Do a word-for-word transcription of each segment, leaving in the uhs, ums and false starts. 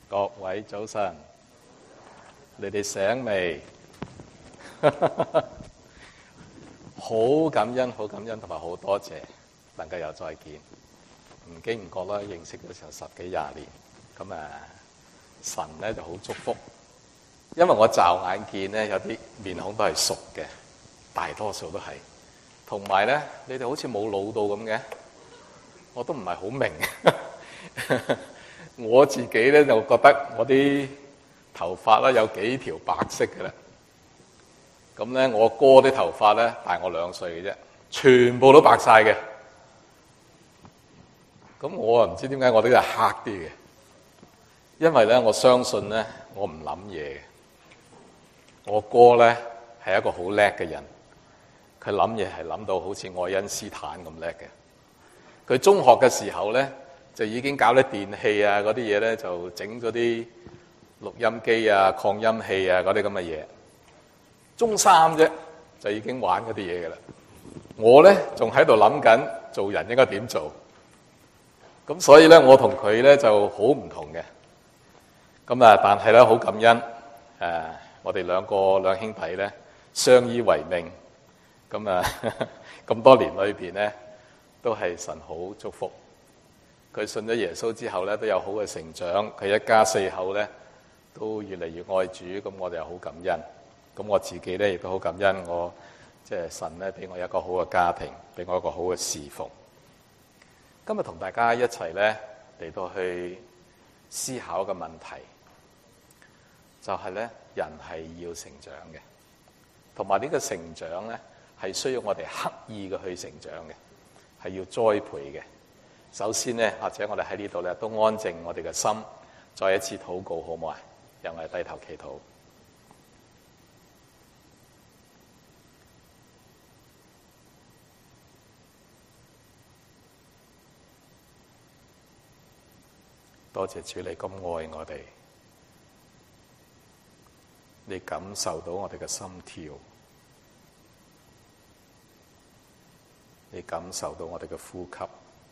各位早晨，你哋醒未？好感恩，好感恩，同埋好多謝能夠又再見。唔經唔覺啦，認識咗成十幾廿年，咁啊神咧就好祝福，因為我驟眼見咧有啲面孔都係熟嘅，大多數都係，同埋咧你哋好似冇老到咁嘅，我都唔係好明。我自己咧就覺得我啲頭髮咧有幾條白色嘅啦，咁咧我哥啲頭髮咧大我兩歲嘅啫，全部都白晒嘅。咁我啊唔知點解我啲係黑啲嘅，因為咧我相信咧我唔諗嘢嘅。我哥咧係一個好叻嘅人，佢諗嘢係諗到好似愛因斯坦咁叻嘅。佢中學嘅時候咧，就已經搞啲電器啊嗰啲嘢咧，就整咗啲錄音機啊、擴音器啊嗰啲咁嘅嘢。中三啫，就已經玩嗰啲嘢㗎啦。我咧仲喺度諗緊做人應該點做。咁所以咧，我同佢咧就好唔同嘅。咁啊，但係咧好感恩誒，我哋兩個兩兄弟咧相依為命。咁啊，咁多年裏邊咧，都係神好祝福。佢信咗耶穌之後咧，都有好嘅成長。佢一家四口咧，都越嚟越愛主。咁我哋又好感恩。咁我自己咧亦都好感恩我，我即係神咧俾我一個好嘅家庭，俾我一個好嘅侍奉。今日同大家一齊咧嚟到去思考嘅問題，就係咧人係要成長嘅，同埋呢個成長咧係需要我哋刻意嘅去成長嘅，係要栽培嘅。首先咧，或者我哋喺呢度咧都安靜我哋嘅心，再一次禱告好唔好啊？讓我哋低頭祈禱。多謝主，你咁愛我哋，你感受到我哋嘅心跳，你感受到我哋嘅呼吸，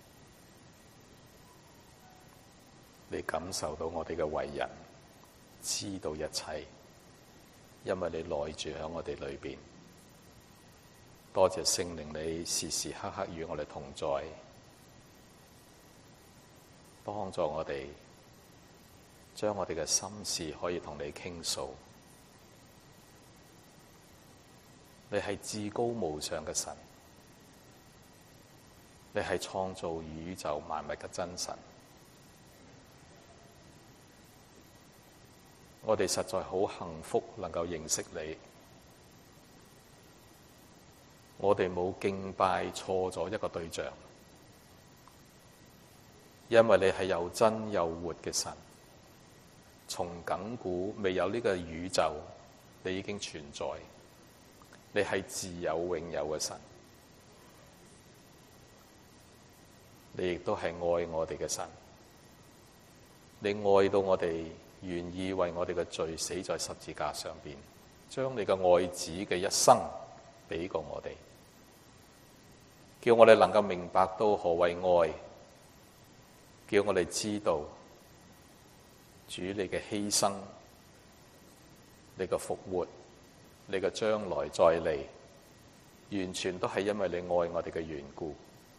你感受到我哋嘅為人，知道一切，因為你內住喺我哋裏邊。多謝聖靈，你時時刻刻與我哋同在，幫助我哋將我哋嘅心事可以同你傾訴。你係至高無上嘅神，你係創造宇宙萬物嘅真神。我哋實在好幸福能夠認識你。我哋冇敬拜錯咗一個對象，因為你係又真又活嘅神，從亙古未有呢個宇宙，你已經存在。你係自有永有嘅神，你亦都係愛我哋嘅神。你愛到我哋願意為我哋嘅罪死在十字架上邊，將你嘅愛子嘅一生俾過我哋，叫我哋能夠明白到何謂愛，叫我哋知道主你嘅犧牲，你嘅復活，你嘅將來再嚟，完全都係因為你愛我哋嘅緣故。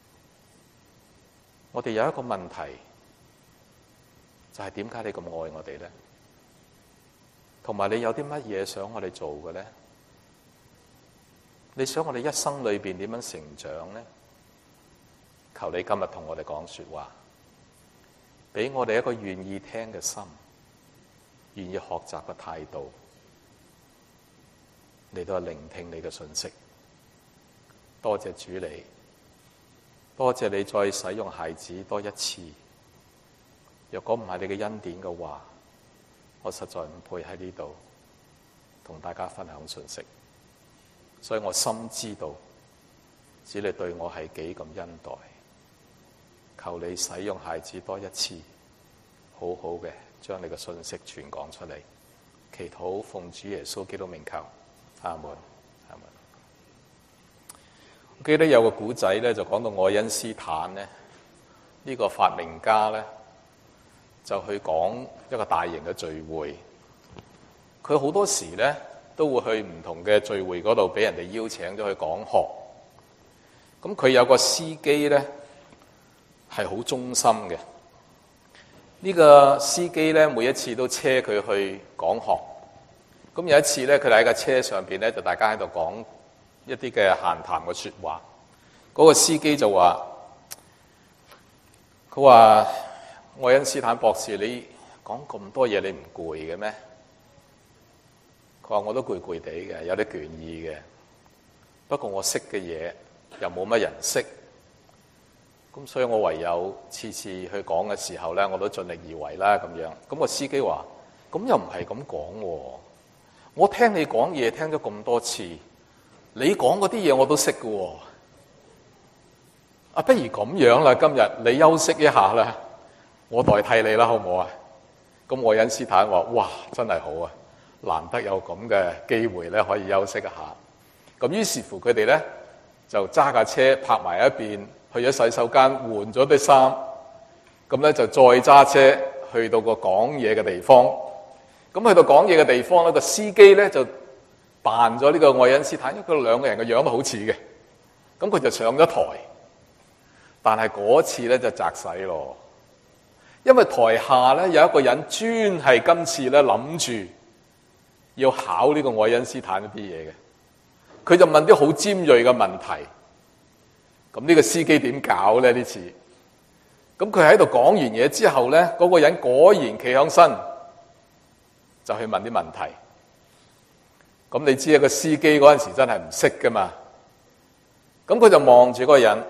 我哋有一個問題，就係點解你咁愛我哋呢？同埋你有啲乜嘢想我哋做嘅呢？你想我哋一生裏邊點樣成長呢？求你今日同我哋講說話，俾我哋一個願意聽嘅心，願意學習嘅態度，嚟到聆聽你嘅信息。多謝主你，多謝你再使用孩子多一次。若果唔係你嘅恩典嘅話，我實在唔配喺呢度同大家分享信息。所以我深知道，主你對我係幾咁恩待。求你使用孩子多一次，好好嘅將你嘅信息傳講出嚟。祈禱奉主耶穌基督名求，阿門，阿門。我記得有個古仔咧，就講到愛因斯坦咧，呢個發明家咧， 就去講一個大型嘅聚會。佢好多時咧都會去唔同嘅聚會嗰度俾人哋邀請咗去講學。咁佢有個司機咧係好忠心嘅。呢個司機咧每一次都車佢去講學。咁有一次咧，佢哋喺架車上邊咧就大家喺度講一啲嘅閒談嘅說話。嗰個司機就話：佢話愛因斯坦博士，你講咁多嘢，你唔攰嘅咩？佢話我都攰攰地嘅，有啲倦意嘅。不過我識嘅嘢又冇乜人識，咁所以我唯有次次去講嘅時候咧，我都盡力而為啦咁樣。咁個司機話：咁又唔係咁講喎，我聽你講嘢聽咗咁多次，你講嗰啲嘢我都識嘅喎。啊，不如咁樣啦，今日你休息一下啦，我代替你啦，好唔好啊？咁愛因斯坦話：哇，真係好啊，難得有咁嘅機會咧，可以休息一下。咁於是乎佢哋咧就揸架車泊埋一邊，去咗洗手間換咗啲衫，咁咧就再揸車去到個講嘢嘅地方。咁去到講嘢嘅地方咧，個司機咧就扮咗呢個愛因斯坦，因為佢兩個人嘅樣都好似嘅。咁佢就上咗台。但係嗰次咧就擲使咯，因為台下咧有一個人專係今次咧諗住要考呢個愛因斯坦一啲嘢嘅，佢就問啲好尖銳嘅問題。咁呢個司機點搞咧呢次？咁佢喺度講完嘢之後咧，嗰個人果然企起身就去問啲問題。咁你知啊，個司機嗰陣時真係唔識噶嘛？咁佢就望住嗰個人。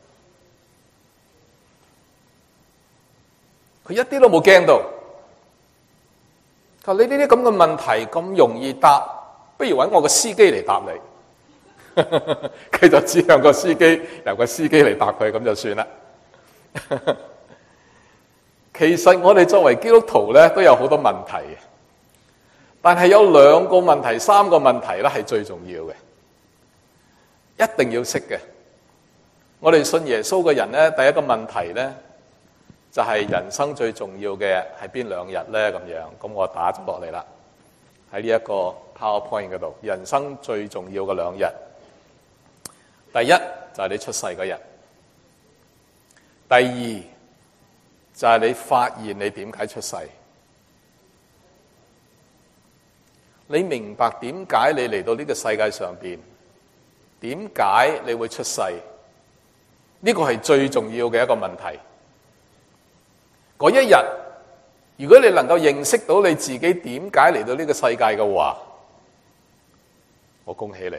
佢一啲都冇驚到，佢話：你呢啲咁嘅問題咁容易答，不如揾我個司機嚟答你。佢就指向個司機，由個司機嚟答佢，咁就算啦。其實我哋作為基督徒咧，都有好多問題嘅，但係有兩個問題、三個問題咧係最重要嘅，一定要識嘅。我哋信耶穌嘅人咧，第一個問題咧，就係人生最重要嘅係邊兩日咧？咁樣，咁我打咗落嚟啦，喺呢一個 PowerPoint 嗰度，人生最重要嘅兩日，第一就係你出世嗰日，第二就係你發現你點解出世，你明白點解你嚟到呢個世界上邊，點解你會出世？呢個係最重要嘅一個問題。嗰一日，如果你能夠認識到你自己點解嚟到呢個世界嘅話，我恭喜你，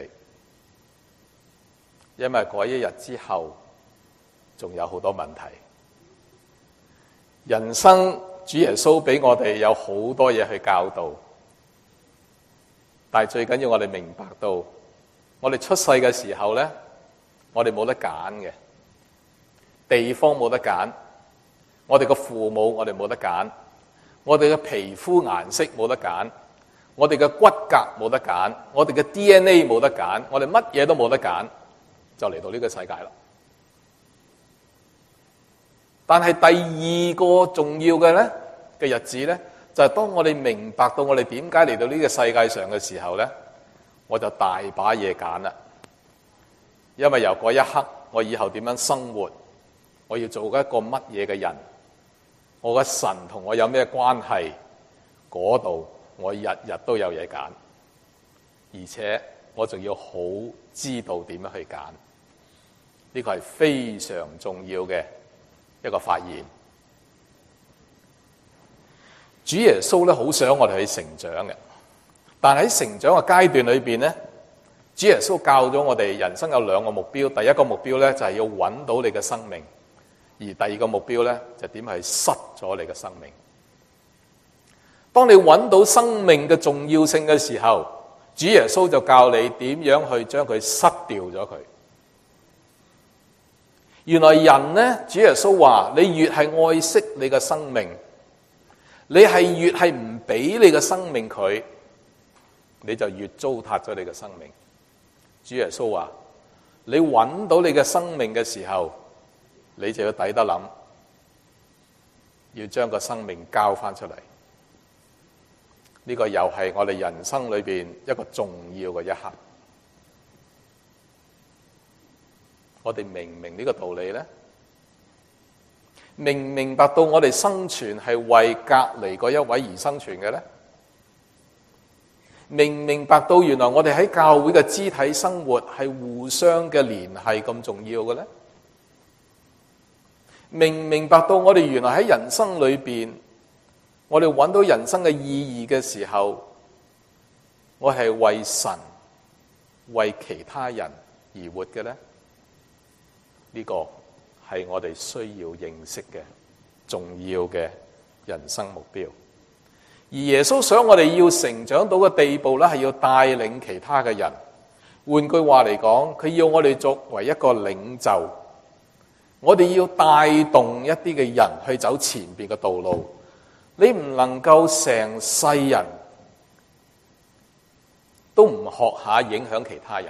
因為嗰一日之後仲有好多問題。人生主耶穌俾我哋有好多嘢去教導，但係最緊要我哋明白到，我哋出世嘅時候咧，我哋冇得揀嘅，地方冇得揀。我哋嘅父母，我哋冇得揀；我哋嘅皮膚顏色冇得揀；我哋嘅骨骼冇得揀；我哋嘅 D N A 冇得揀；我哋乜嘢都冇得揀，就嚟到呢個世界啦。但係第二個重要嘅咧嘅日子咧，就係當我哋明白到我哋點解嚟到呢個世界上嘅時候咧，我就大把嘢揀啦。因為由嗰一刻，我以後點樣生活，我要做一個乜嘢嘅人，我嘅神同我有咩關係，嗰度我日日都有嘢揀，而且我仲要好知道點樣去揀，呢個係非常重要嘅一個發現。主耶穌咧好想我哋去成長嘅，但喺成長嘅階段裏邊咧，主耶穌教咗我哋人生有兩個目標，第一個目標咧就係要揾到你嘅生命。而第二個目標咧，就點係失咗你嘅生命。當你揾到生命嘅重要性嘅時候，主耶穌就教你點樣去將佢失掉咗佢。原來人咧，主耶穌話：你越係愛惜你嘅生命，你係越係唔俾你嘅生命佢，你就越糟蹋咗你嘅生命。主耶穌話：你揾到你嘅生命嘅時候，你就要抵得諗， 要將個生命交翻出嚟。呢個又係我哋人生裏邊一個重要嘅一刻。我哋明唔明呢個道理呢？明唔明白到我哋生存係為隔離嗰一位而生存嘅呢？明唔明白到原來我哋喺教會嘅肢體生活係互相嘅聯繫咁重要嘅呢？明唔明白到我哋原來喺人生裏邊，我哋揾到人生嘅意義嘅時候，我係為神、為其他人而活嘅呢？呢個係我哋需要認識嘅重要嘅人生目標。而耶穌想我哋要成長到嘅地步咧，係要帶領其他嘅人。換句話嚟講，佢要我哋作為一個領袖，我哋要帶動一啲嘅人去走前邊嘅道路。你唔能夠成世人都唔學下影響其他人。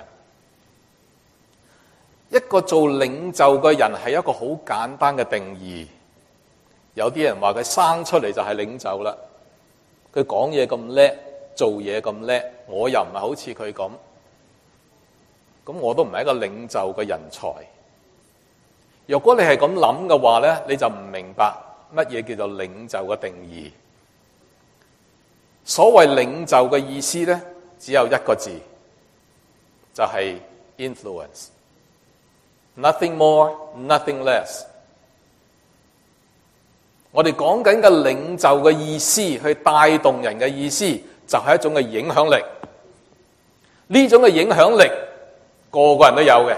一個做領袖嘅人係一個好簡單嘅定義。有啲人話佢生出嚟就係領袖啦，佢講嘢咁叻，做嘢咁叻，我又唔係好似佢咁，咁我都唔係一個領袖嘅人才。如果你係咁諗嘅話呢，你就唔明白乜嘢叫做領袖嘅定義。所謂領袖嘅意思呢，只有一個字，就係 influence。Nothing more, nothing less。我哋講緊嘅領袖嘅意思，去帶動人嘅意思，就係一種嘅影響力。呢種嘅影響力，個個人都有嘅。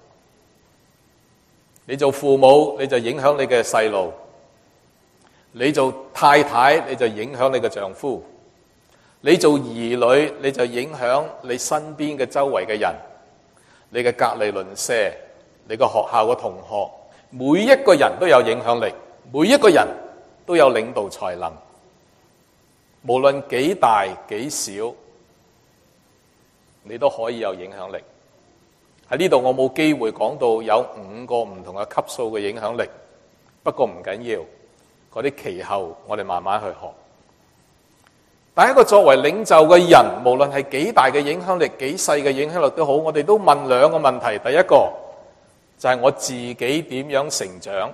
你做父母，你就影響你嘅細路；你做太太，你就影響你嘅丈夫；你做兒女，你就影響你身邊嘅周圍嘅人，你嘅隔離鄰舍，你個學校嘅同學，每一個人都有影響力，每一個人都有領導才能，無論幾大幾小，你都可以有影響力。喺呢度我冇機會講到有五個唔同嘅級數嘅影響力，不過唔緊要，嗰啲其後我哋慢慢去學。但係一個作為領袖嘅人，無論係幾大嘅影響力，幾細嘅影響力都好，我哋都問兩個問題。第一個就係我自己點樣成長，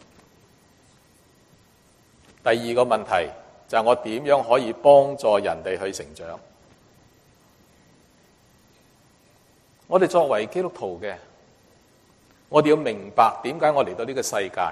第二個問題就係我點樣可以幫助人哋去成長。我哋作為基督徒嘅，我哋要明白點解我嚟到呢個世界，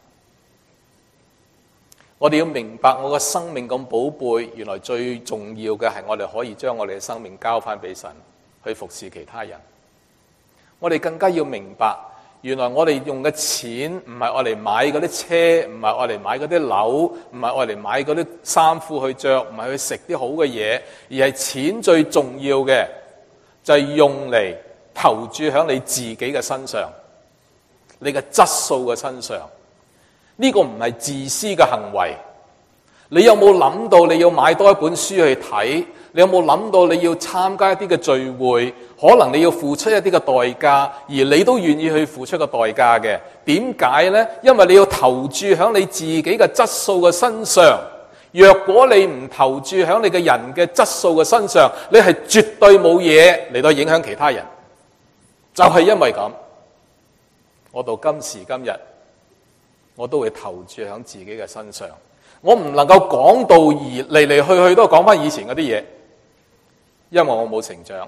我哋要明白我個生命咁寶貝，原來最重要嘅係我哋可以將我哋嘅生命交翻俾神，去服侍其他人。我哋更加要明白，原來我哋用嘅錢唔係愛嚟買嗰啲車，唔係愛嚟買嗰啲樓，唔係愛嚟買嗰啲衫褲去着，唔係去食啲好嘅嘢，而係錢最重要嘅就係用嚟投注喺你自己嘅身上，你嘅質素嘅身上。呢個唔係自私嘅行為。你有冇諗到你要買多一本書去睇？你有冇諗到你要參加一啲嘅聚會？可能你要付出一啲嘅代價，而你都願意去付出個代價嘅。點解呢？因為你要投注喺你自己嘅質素嘅身上。若果你唔投注喺你嘅人嘅質素嘅身上，你係絕對冇嘢嚟到影響其他人。就係因為咁，我到今時今日，我都會投注喺自己嘅身上。我唔能夠講道而嚟嚟去去都講翻以前嗰啲嘢，因為我冇成長。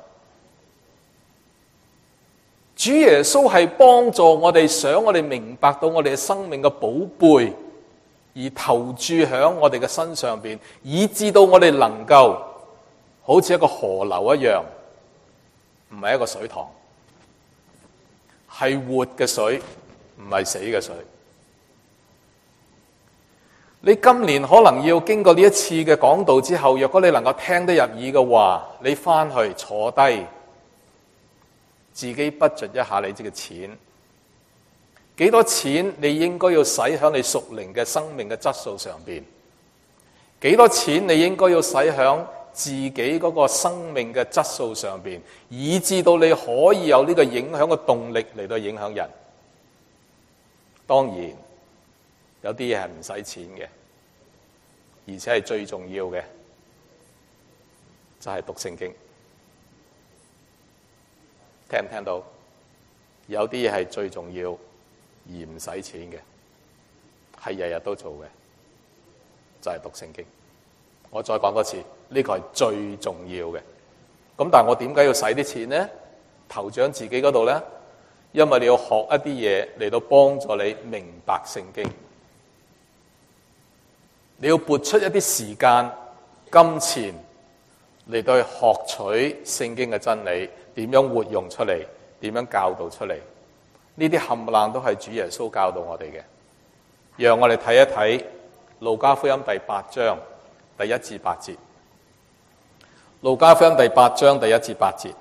主耶穌係幫助我哋，想我哋明白到我哋嘅生命嘅寶貝，而投注喺我哋嘅身上邊，以致到我哋能夠好似一個河流一樣，唔係一個水塘，係活嘅水，唔係死嘅水。你今年可能要經過呢一次嘅講道之後，若果你能夠聽得入耳嘅話，你翻去坐低，自己 budget 一下你嘅錢，幾多錢你應該要使喺你屬靈嘅生命嘅質素上邊？幾多錢你應該要使喺自己嗰個生命嘅質素上邊，以致到你可以有呢個影響嘅動力嚟到影響人？當然有啲嘢係唔使錢嘅， 而且係最重要嘅，就係讀聖經。聽唔聽到？有啲嘢係最重要而唔使錢嘅，係日日都做嘅，就係讀聖經。我再講多次，呢個係最重要嘅。咁但係我點解要使啲錢呢？投獎自己嗰度呢？因為你要學一啲嘢嚟到幫助你明白聖經。你要撥出一啲時間、金錢嚟到去學取聖經嘅真理，點樣活用出嚟，點樣教導出嚟。呢啲冚唪唥都係主耶穌教導我哋嘅。讓我哋睇一睇路加福音第八章第一至八節。路加福音第八章第一至八節。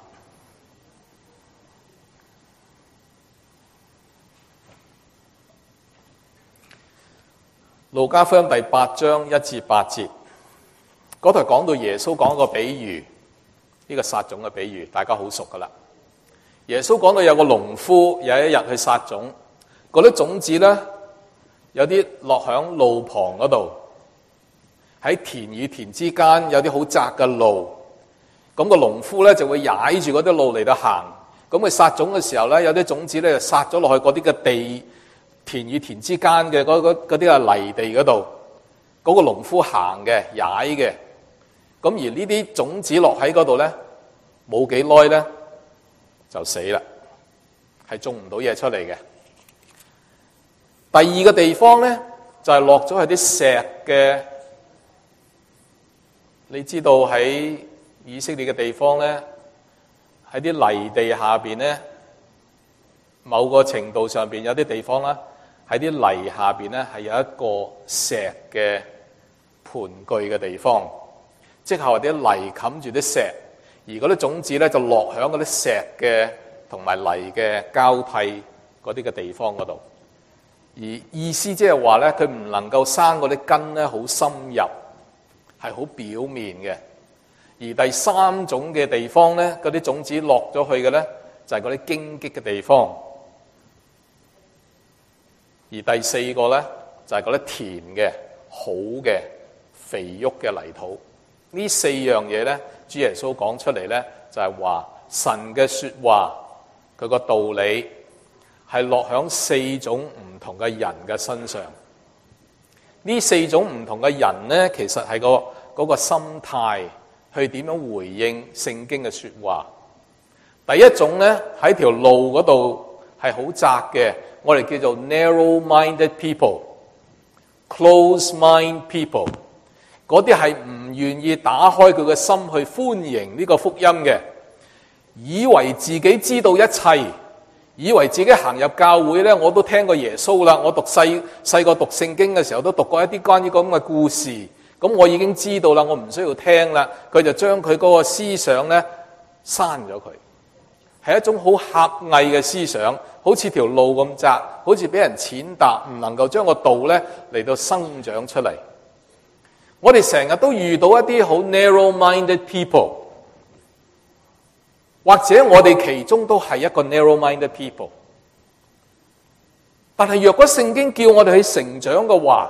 路加福音第八章一至八節，嗰度講到耶穌講一個比喻，呢個撒種嘅比喻，大家好熟噶啦。耶穌講到有個農夫有一日去撒種，嗰啲種子咧有啲落響路旁嗰度，喺田與田之間有啲好窄嘅路，咁個農夫咧就會踩住嗰啲路嚟到行。咁佢撒種嘅時候咧，有啲種子咧就撒咗落去嗰啲嘅地。田與田之間嘅嗰啲嘅泥地嗰度，嗰、嗰個農夫行嘅踩嘅，咁而呢啲種子落喺嗰度咧，冇幾耐咧就死啦，係種唔到嘢出嚟嘅。第二個地方咧就係落咗喺啲石嘅，你知道喺以色列嘅地方咧，喺啲泥地下邊咧，某個程度上邊有啲地方啦。喺啲泥下邊咧，係有一個石嘅盤踞嘅地方，即係話啲泥冚住啲石，而嗰啲種子咧就落響嗰啲石嘅同埋泥嘅交替嗰啲嘅地方嗰度。而意思即係話咧，佢唔能夠生嗰啲根咧好深入，係好表面嘅。而第三種嘅地方咧，嗰啲種子落咗去嘅咧，就係嗰啲荊棘嘅地方。而第四個咧就係嗰啲甜嘅、好嘅、肥沃嘅泥土。呢四樣嘢咧，主耶穌講出嚟咧，就係話神嘅說話，佢個道理係落響四種唔同嘅人嘅身上。呢四種唔同嘅人咧，其實係個嗰個心態去點樣回應聖經嘅說話。第一種咧，喺條路嗰度係好窄嘅。我哋叫做 narrow-minded people、close-mind people， 嗰啲係唔願意打開佢嘅心去歡迎呢個福音嘅，以為自己知道一切，以為自己行入教會咧，我都聽過耶穌啦，我讀細細個讀聖經嘅時候都讀過一啲關於咁嘅故事，咁我已經知道啦，我唔需要聽啦。佢就將佢嗰個思想咧刪咗佢，係一種好狹隘嘅思想。好似條路咁窄，好似俾人踐踏，唔能夠將個道咧嚟到生長出嚟。我哋成日都遇到一啲好 narrow-minded people， 或者我哋其中都係一個 narrow-minded people。但係若果聖經叫我哋去成長嘅話，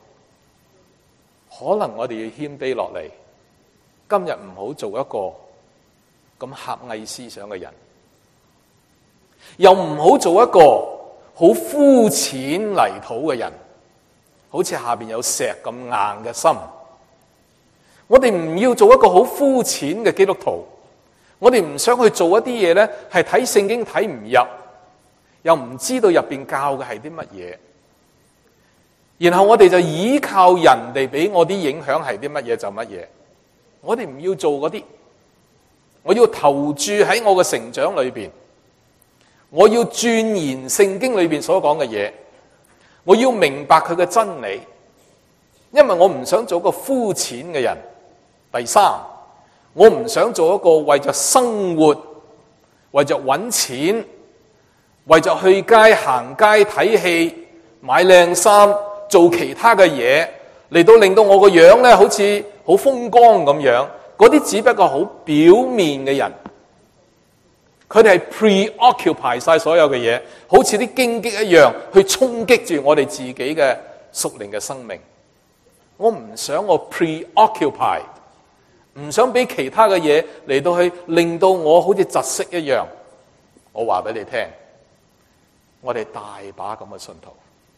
可能我哋要謙卑落嚟，今日唔好做一個咁狹隘思想嘅人。又唔好做一個好膚淺泥土嘅人，好似下邊有石咁硬嘅心。我哋唔要做一個好膚淺嘅基督徒，我哋唔想去做一啲嘢咧，係睇聖經睇唔入，又唔知道入邊教嘅係啲乜嘢，然後我哋就依靠人哋俾我啲影響係啲乜嘢就乜嘢。我哋唔要做嗰啲，我要投注喺我嘅成長裏邊。我要鑽研聖經裏邊所講嘅嘢，我要明白佢嘅真理，因為我唔想做一個膚淺嘅人。第三，我唔想做一個為着生活、為着搵錢、為着去街行街睇戲、買靚衫、做其他嘅嘢嚟到令到我個樣咧好似好風光咁樣。嗰啲只不過好表面嘅人。佢哋係 preoccupy 晒所有嘅嘢，好似啲荊棘一樣去衝擊住我哋自己嘅屬靈嘅生命。 我唔想我 preoccupy， 唔想俾其他嘅嘢嚟到去令到我好似窒息一樣。我話俾你聽，我哋大把咁嘅信徒。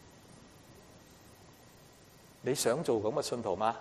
你想做咁嘅信徒嗎？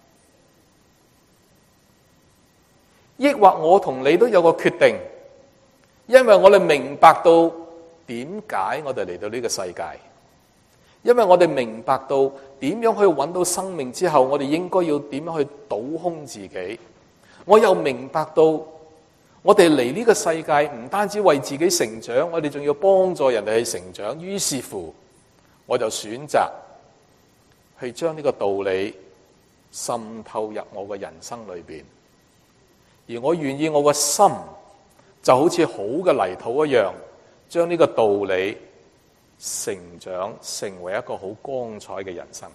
抑或我同你都有個決定，因為我哋明白到點解我哋嚟到呢個世界，因為我哋明白到點樣去揾到生命之後，我哋應該要點樣去倒空自己。我又明白到我哋嚟呢個世界唔單止為自己成長，我哋仲要幫助人哋去成長。於是乎，我就選擇去將呢個道理滲透入我嘅人生裏邊。而我願意我個心就好似好嘅泥土一樣，將呢個道理成長成為一個好光彩嘅人生。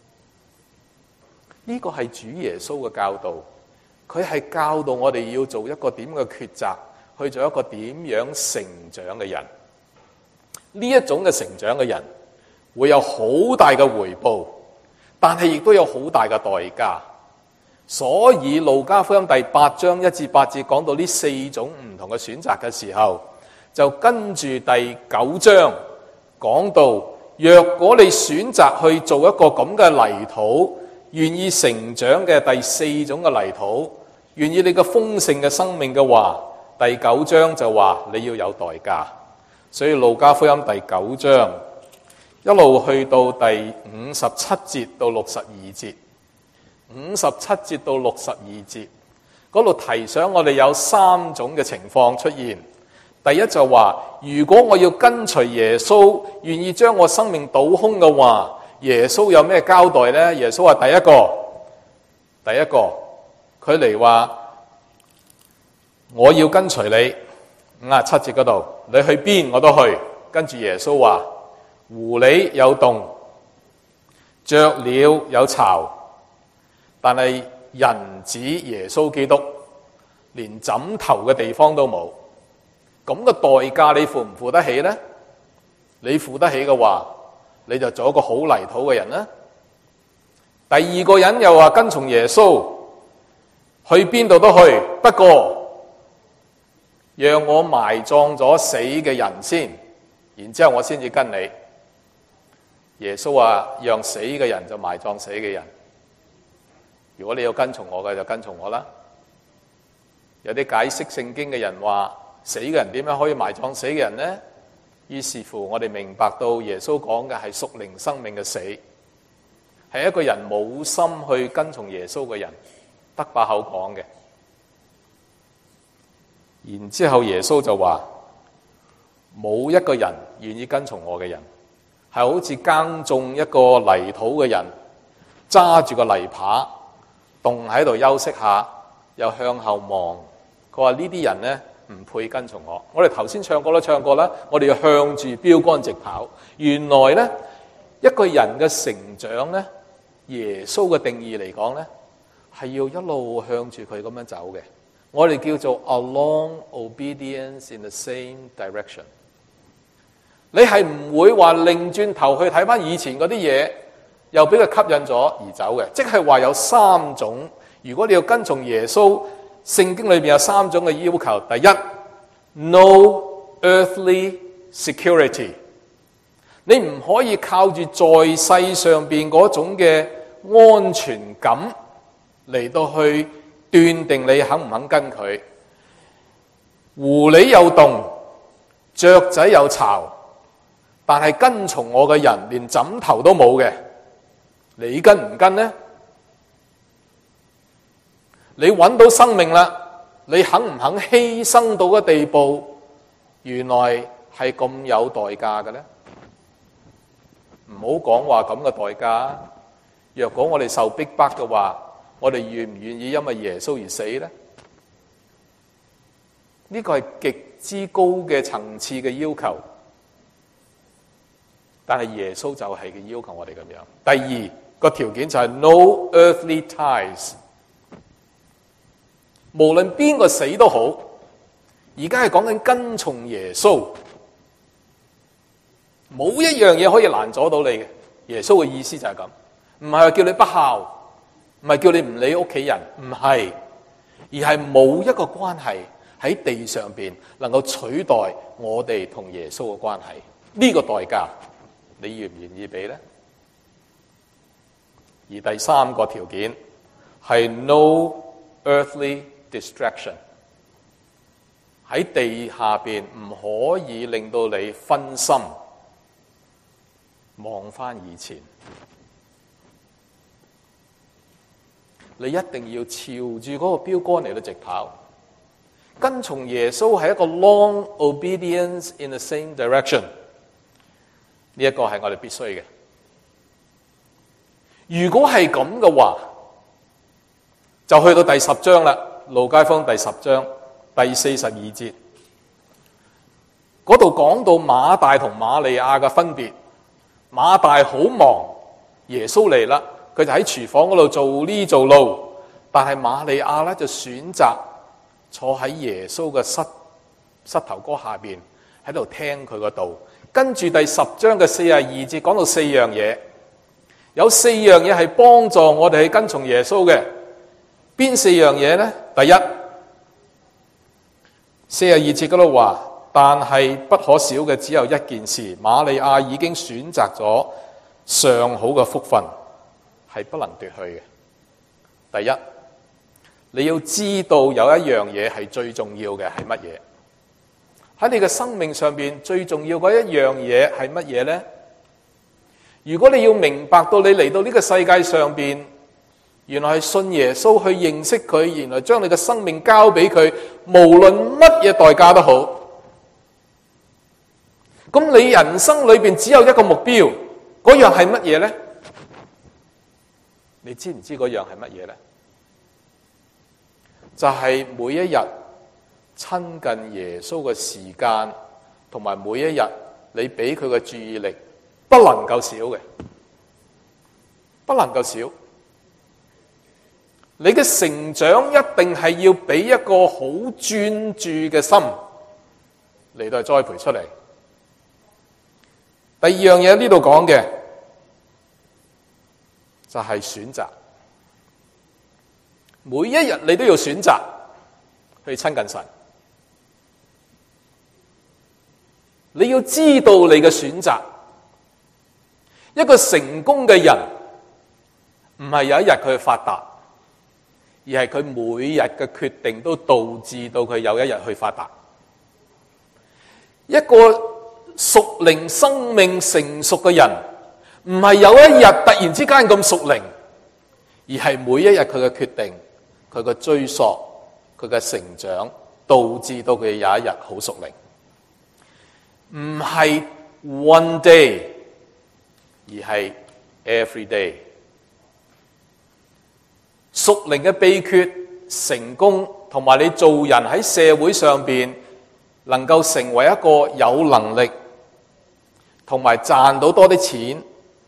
呢個係主耶穌嘅教導，佢係教導我哋要做一個點嘅抉擇，去做一個點樣成長嘅人。呢一種嘅成長嘅人會有好大嘅回報，但係亦都有好大嘅代價。所以路加福音第八章一至八節講到呢四種唔同嘅選擇嘅時候，就跟住第九章講到，若果你選擇去做一個咁嘅泥土，願意成長嘅第四種嘅泥土，願意你嘅豐盛嘅生命嘅話，第九章就話你要有代價。所以路加福音第九章一路去到第五十七節到六十二節，五十七節到六十二節嗰度提醒我哋有三種嘅情況出現。第一就話，如果我要跟隨耶穌，願意將我生命倒空嘅話，耶穌有咩交代呢？耶穌話第一個，第一個佢嚟話我要跟隨你。五十七節嗰度，你去邊我都去。跟住耶穌話，狐狸有洞，雀鳥有巢，但係人子耶穌基督連枕頭嘅地方都冇。咁嘅代價你付唔付得起呢？你付得起嘅話，你就做一個好泥土嘅人啦。第二個人又話跟從耶穌，去邊度都去，不過讓我埋葬咗死嘅人先，然之後我先至跟你。耶穌話讓死嘅人就埋葬死嘅人。如果你要跟從我嘅，就跟從我啦。有啲解釋聖經嘅人話，死嘅人點樣可以埋葬死嘅人呢？於是乎我哋明白到耶穌講嘅係屬靈生命嘅死，係一個人冇心去跟從耶穌嘅人得把口講嘅。然之後耶穌就話，冇一個人願意跟從我嘅人，係好似耕種一個泥土嘅人，揸住個泥耙棟喺度休息下，又向後望。佢話呢啲人呢，唔配跟從我。我哋頭先唱歌都唱過啦，我哋要向住標杆直跑。原來呢，一個人嘅成長呢，耶穌嘅定義嚟講呢，係要一路向住佢咁樣走嘅。我哋叫做 along obedience in the same direction。你係唔會話擰轉頭去睇翻以前嗰啲嘢，又俾佢吸引咗而走嘅。即係話有三種，如果你要跟從耶穌，聖經裏邊有三種嘅要求。第一 ，no earthly security， 你唔可以靠住在世上邊嗰種嘅安全感嚟到去斷定你肯唔肯跟佢。狐狸有洞，雀仔有巢，但係跟從我嘅人連枕頭都冇嘅，你跟唔跟呢？你揾到生命啦，你肯唔肯犧牲到嘅地步，原來係咁有代價嘅呢？唔好講話咁嘅代價。若果我哋受逼迫嘅話，我哋願唔願意因為耶穌而死呢？呢個係極之高嘅層次嘅要求，但係耶穌就係嘅要求我哋咁樣。第二個條件就係 no earthly ties。無論邊個死都好，而家係講緊跟從耶穌，冇一樣嘢可以攔阻到你嘅。耶穌嘅意思就係咁， 唔係話叫你不孝，唔係叫你唔理屋企人，唔係，而係冇一個關係喺地上邊能夠取代我哋同耶穌嘅關係。呢個代價你願唔願意俾呢？而第三個條件係 no earthly distraction， 喺地下邊唔可以令到你分心望翻以前，你一定要朝住嗰個標杆嚟到直跑。跟從耶穌係一個 long obedience in the same direction， 呢一個係我哋必須嘅。如果係咁嘅話，就去到第十章啦，路加福音第十章第四十二節，嗰度講到馬大同馬利亞嘅分別。馬大好忙，耶穌嚟啦，佢就喺廚房嗰度做呢做路，但係馬利亞咧就選擇坐喺耶穌嘅膝膝頭哥下邊喺度聽佢個道。跟住第十章嘅四十二節講到四樣嘢，有四樣嘢係幫助我哋去跟從耶穌嘅。邊四樣嘢呢？第一，四十二節嗰度話，但係不可少嘅只有一件事，瑪利亞已經選擇咗上好嘅福分，係不能奪去嘅。第一，你要知道有一樣嘢係最重要嘅，係乜嘢？喺你嘅生命上邊最重要嗰一樣嘢係乜嘢呢？如果你要明白到你嚟到呢個世界上邊，原來係信耶穌去認識佢，原來將你嘅生命交俾佢，無論乜嘢代價都好。咁你人生裏邊只有一個目標，嗰樣係乜嘢呢？你知唔知嗰樣係乜嘢呢？就係每一日親近耶穌嘅時間，同埋每一日你俾佢嘅注意力不能夠少嘅，不能夠少。你嘅成長一定係要俾一個好專注嘅心嚟到栽培出嚟。第二樣嘢呢度講嘅就係選擇，每一日你都要選擇去親近神。你要知道你嘅選擇。一個成功嘅人唔係有一日佢發達，而係佢每日嘅決定都導致到佢有一日去發達。一個屬靈生命成熟嘅人，唔係有一日突然之間咁屬靈，而係每一日佢嘅決定、佢嘅追索、佢嘅成長，導致到佢有一日好屬靈。唔係 one day， 而係 every day。屬靈嘅秘訣、成功同埋你做人喺社會上邊能夠成為一個有能力同埋賺到多啲錢，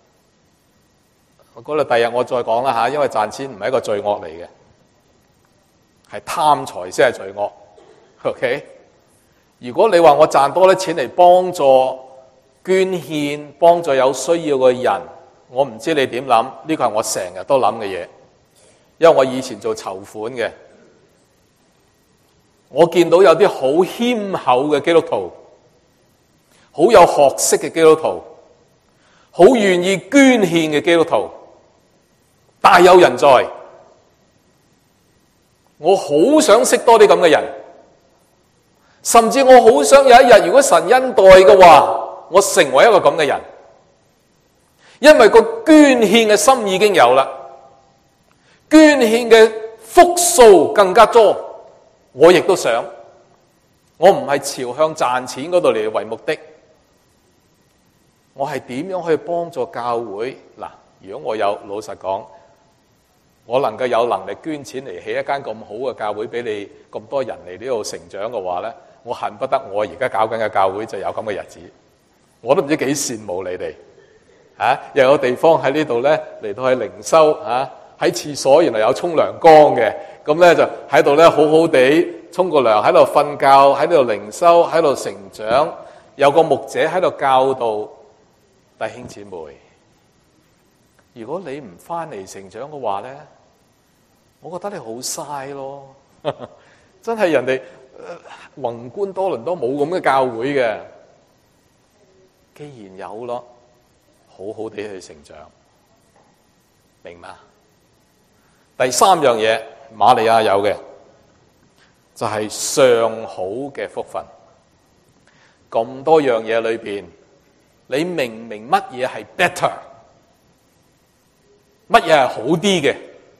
我嗰度第日我再講啦吓，因為賺錢唔係一個罪惡嚟嘅，係貪財先係罪惡。OK， 如果你話我賺多啲錢嚟幫助捐獻、幫助有需要嘅人，我唔知你點諗，呢個係我成日都諗嘅嘢。因為我以前做籌款嘅，我見到有啲好謙厚嘅基督徒，好有學識嘅基督徒，好願意捐獻嘅基督徒，大有人在。我好想識多啲咁嘅人，甚至我好想有一日，如果神恩待嘅話，我成為一個咁嘅人，因為個捐獻嘅心已經有啦。捐獻嘅幅數更加多，我亦都想。我唔係朝向賺錢嗰度嚟為目的，我係點樣去幫助教會？嗱，如果我有老實講，我能夠有能力捐錢嚟起一間咁好嘅教會俾你咁多人嚟呢度成長嘅話咧，我恨不得我而家搞緊嘅教會就有咁嘅日子。我都唔知幾羨慕你哋啊！又有地方喺呢度咧嚟到去靈修啊！喺廁所原來有沖涼缸嘅，咁咧就喺度咧好好地沖個涼，喺度瞓覺，喺度靈修，喺度成長，有個牧者喺度教導弟兄姊妹， 如果你唔翻嚟成長嘅話咧，我覺得你好嘥咯。真係人哋、呃、宏觀多倫多冇咁嘅教會嘅，既然有咯，好好地去成長，明嗎？第三樣嘢，瑪利亞有嘅就係、是、上好嘅福分。咁多樣嘢裏邊，你明唔明乜嘢係 better？ 乜嘢係好啲嘅？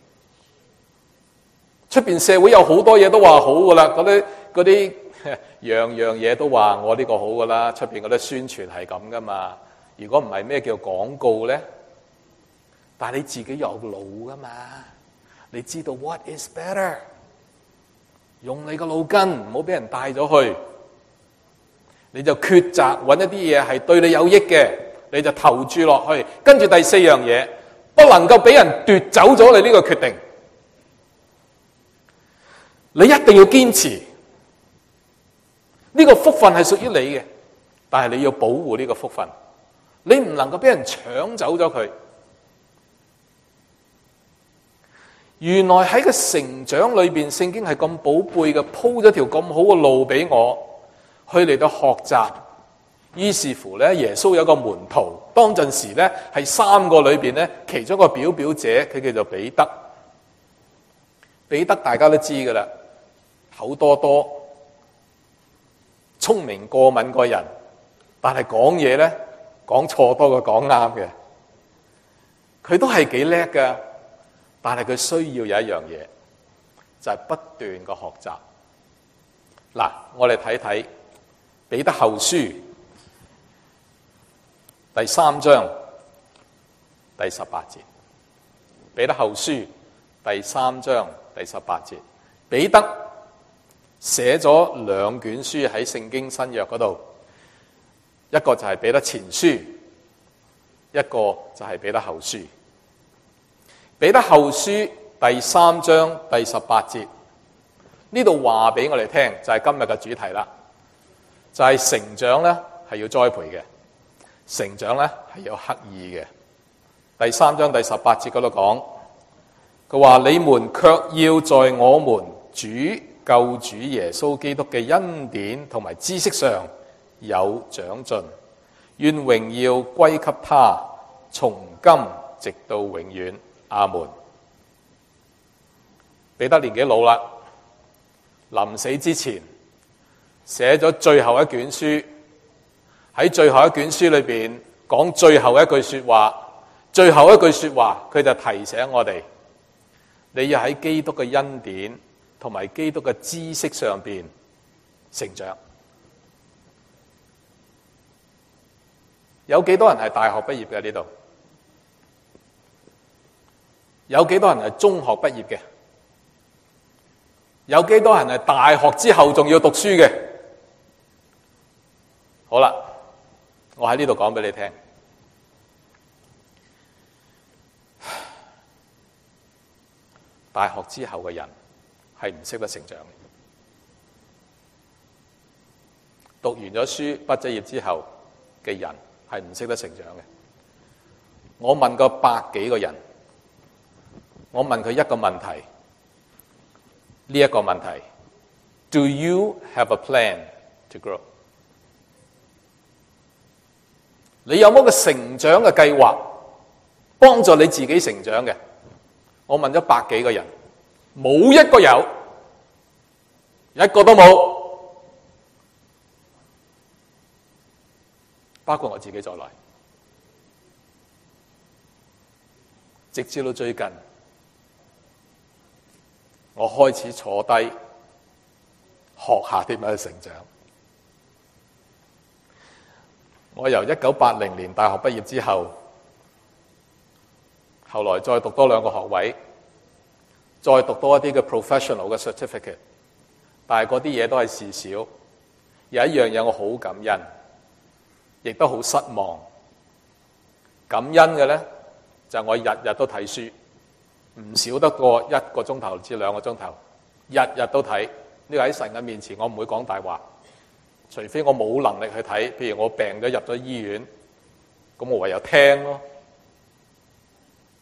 出邊社會有好多嘢都話好噶啦，嗰啲嗰啲樣樣嘢都話我呢個好噶啦。出邊嗰啲宣傳係咁噶嘛？如果唔係咩叫廣告咧？但係你自己有腦噶嘛？你知道 what is better？ 用你個腦筋，唔好俾人帶咗去。你就抉擇揾一啲嘢係對你有益嘅，你就投注落去。跟住第四樣嘢，不能夠俾人奪走咗你呢個決定。你一定要堅持，呢個福分係屬於你嘅，但係你要保護呢個福分，你唔能夠俾人搶走咗佢。原來喺個成長裏邊，聖經係咁寶貝嘅，鋪咗條咁好嘅路俾我去嚟到學習。於是乎咧，耶穌有個門徒，當陣時咧係三個裏邊咧其中一個表表者，佢叫做彼得。彼得大家都知噶啦，口多多，聰明過敏個人，但係講嘢咧講錯多過講啱嘅。佢都係幾叻噶，但係佢需要有一樣嘢，就係不斷嘅學習。嗱，我哋睇睇彼得後書第三章第十八節。彼得後書第三章第十八節，彼得寫咗兩卷書喺聖經新約嗰度，一個就係彼得前書，一個就係彼得後書。彼得後書第三章第十八節，呢度話俾我哋聽，就係今日嘅主題啦，就係成長咧係要栽培嘅，成長咧係有刻意嘅。第三章第十八節嗰度講，佢話你們卻要在我們主救主耶穌基督嘅恩典同埋知識上有長進，願榮耀歸給他，從今直到永遠。阿門。彼得年紀老啦，臨死之前寫咗最後一卷書，喺最後一卷書裏邊講最後一句說話，最後一句說話佢就提醒我哋，你要喺基督嘅恩典同埋基督嘅知識上邊成長。有幾多人係大學畢業嘅呢度？有幾多人係中學畢業嘅？有幾多人係大學之後仲要讀書嘅？好啦，我喺呢度講俾你聽，大學之後嘅人係唔識得成長嘅。讀完咗書畢咗業之後嘅人係唔識得成長嘅。我問過百幾個人，我問佢一個問題，呢一個問題 ：Do you have a plan to grow？ 你有冇個成長嘅計劃，幫助你自己成長嘅？我問咗百幾個人，冇一個有，一個都冇，包括我自己在內。直至到最近，我開始坐低學下點樣去成長。我由一九八零年大學畢業之後，後來再讀多兩個學位，再讀多一啲嘅 professional 嘅 certificate， 但係嗰啲嘢都係事小。有一樣嘢我好感恩，亦都好失望。感恩嘅咧，就係我日日都睇書，唔少得過一個鐘頭至兩個鐘頭，日日都睇。呢個喺神嘅面前，我唔會講大話，除非我冇能力去睇。譬如我病咗入咗醫院，咁我唯有聽咯。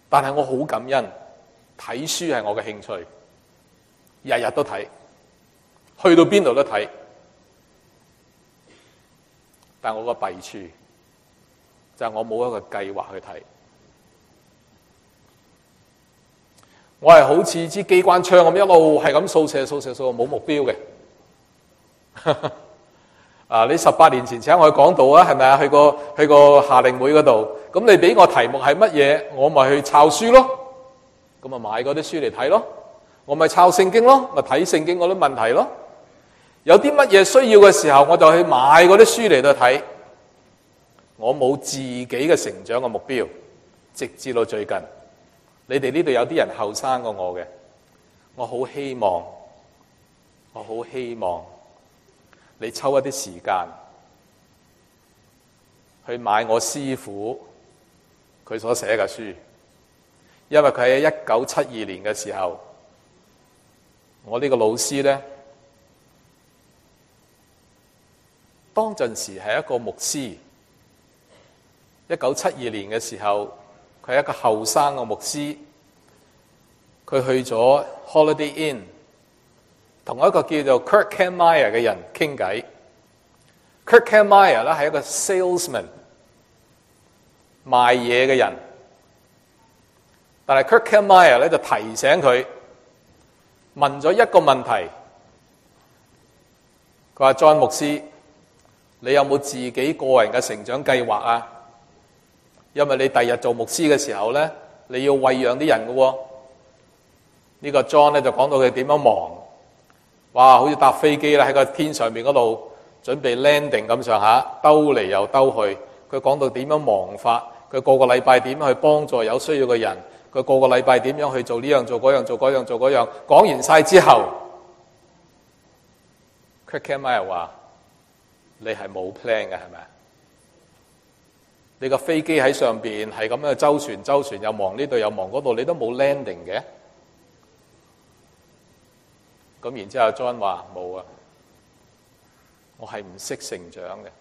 但係我好感恩，睇書係我嘅興趣，日日都睇，去到邊度都睇。但我個弊處就係我冇一個計劃去睇，我係好似支機關槍咁一路係咁掃射掃射掃，冇目標嘅。啊！你十八年前請我去講道啊，係咪啊？去過去過夏令會嗰度，咁你俾我題目係乜嘢，我咪去抄書咯。咁咪買嗰啲書嚟睇咯，我咪抄聖經咯，咪睇聖經嗰啲問題咯。有啲乜嘢需要嘅時候，我就去買嗰啲書嚟到睇。我冇自己嘅成長嘅目標，直至到最近，你哋呢度有啲人後生過我嘅，我好希望，我好希望你抽一啲時間去買我師父佢所寫嘅書，因為佢喺一九七二年嘅時候，我呢個老師咧，當陣時係一個牧師。一九七二年嘅時候，佢係一個後生嘅牧師，佢去咗 Holiday Inn， 同一個叫做 Kurt Kemmeyer 嘅人傾偈。Kurt Kemmeyer 咧係一個 salesman， 賣嘢嘅人，但係 Kurt Kemmeyer 咧就提醒佢，問咗一個問題，佢話 John 牧師，你有冇自己個人嘅成長計劃啊？因為你第日做牧師嘅時候咧，你要餵養啲人嘅喎。呢個 John 咧就講到佢點樣忙，哇！好似搭飛機啦，喺個天上面嗰度準備 landing 咁上下，兜嚟又兜去。佢講到點樣忙法，佢個個禮拜點樣去幫助有需要嘅人，佢個個禮拜點樣去做呢樣做嗰樣做嗰樣做嗰樣。講完晒之後 Kurt Kemmeyer 話：你係冇 plan 嘅係咪？你個飛機喺上邊係咁樣周旋周旋，又忙呢度又忙嗰度，你都冇 landing 嘅。咁然之後 John 話冇啊，我係唔識成長嘅。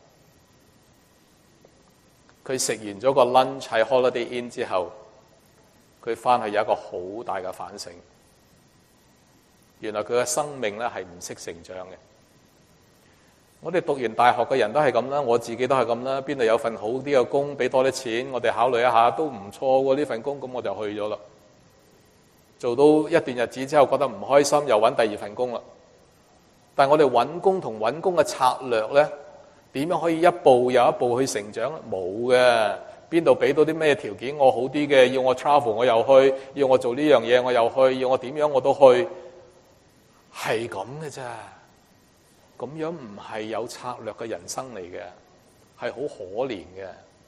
佢食完咗個 lunch 喺 Holiday Inn 之後，佢翻去有一個好大嘅反省。原來佢嘅生命咧係唔識成長嘅。我哋讀完大學嘅人都係咁啦，我自己都係咁啦。邊度有份好啲嘅工，俾多啲錢，我哋考慮一下都唔錯喎。呢份工，咁我就去咗啦。做到一段日子之後，覺得唔開心，又揾第二份工啦。但係我哋揾工同揾工嘅策略呢，點樣可以一步又一步去成長？冇嘅。邊度俾到啲咩條件我好啲嘅？要我 travel 我又去，要我做呢樣嘢我又去，要我點樣我都去，係咁嘅咋。咁樣唔係有策略嘅人生嚟嘅，係好可憐嘅。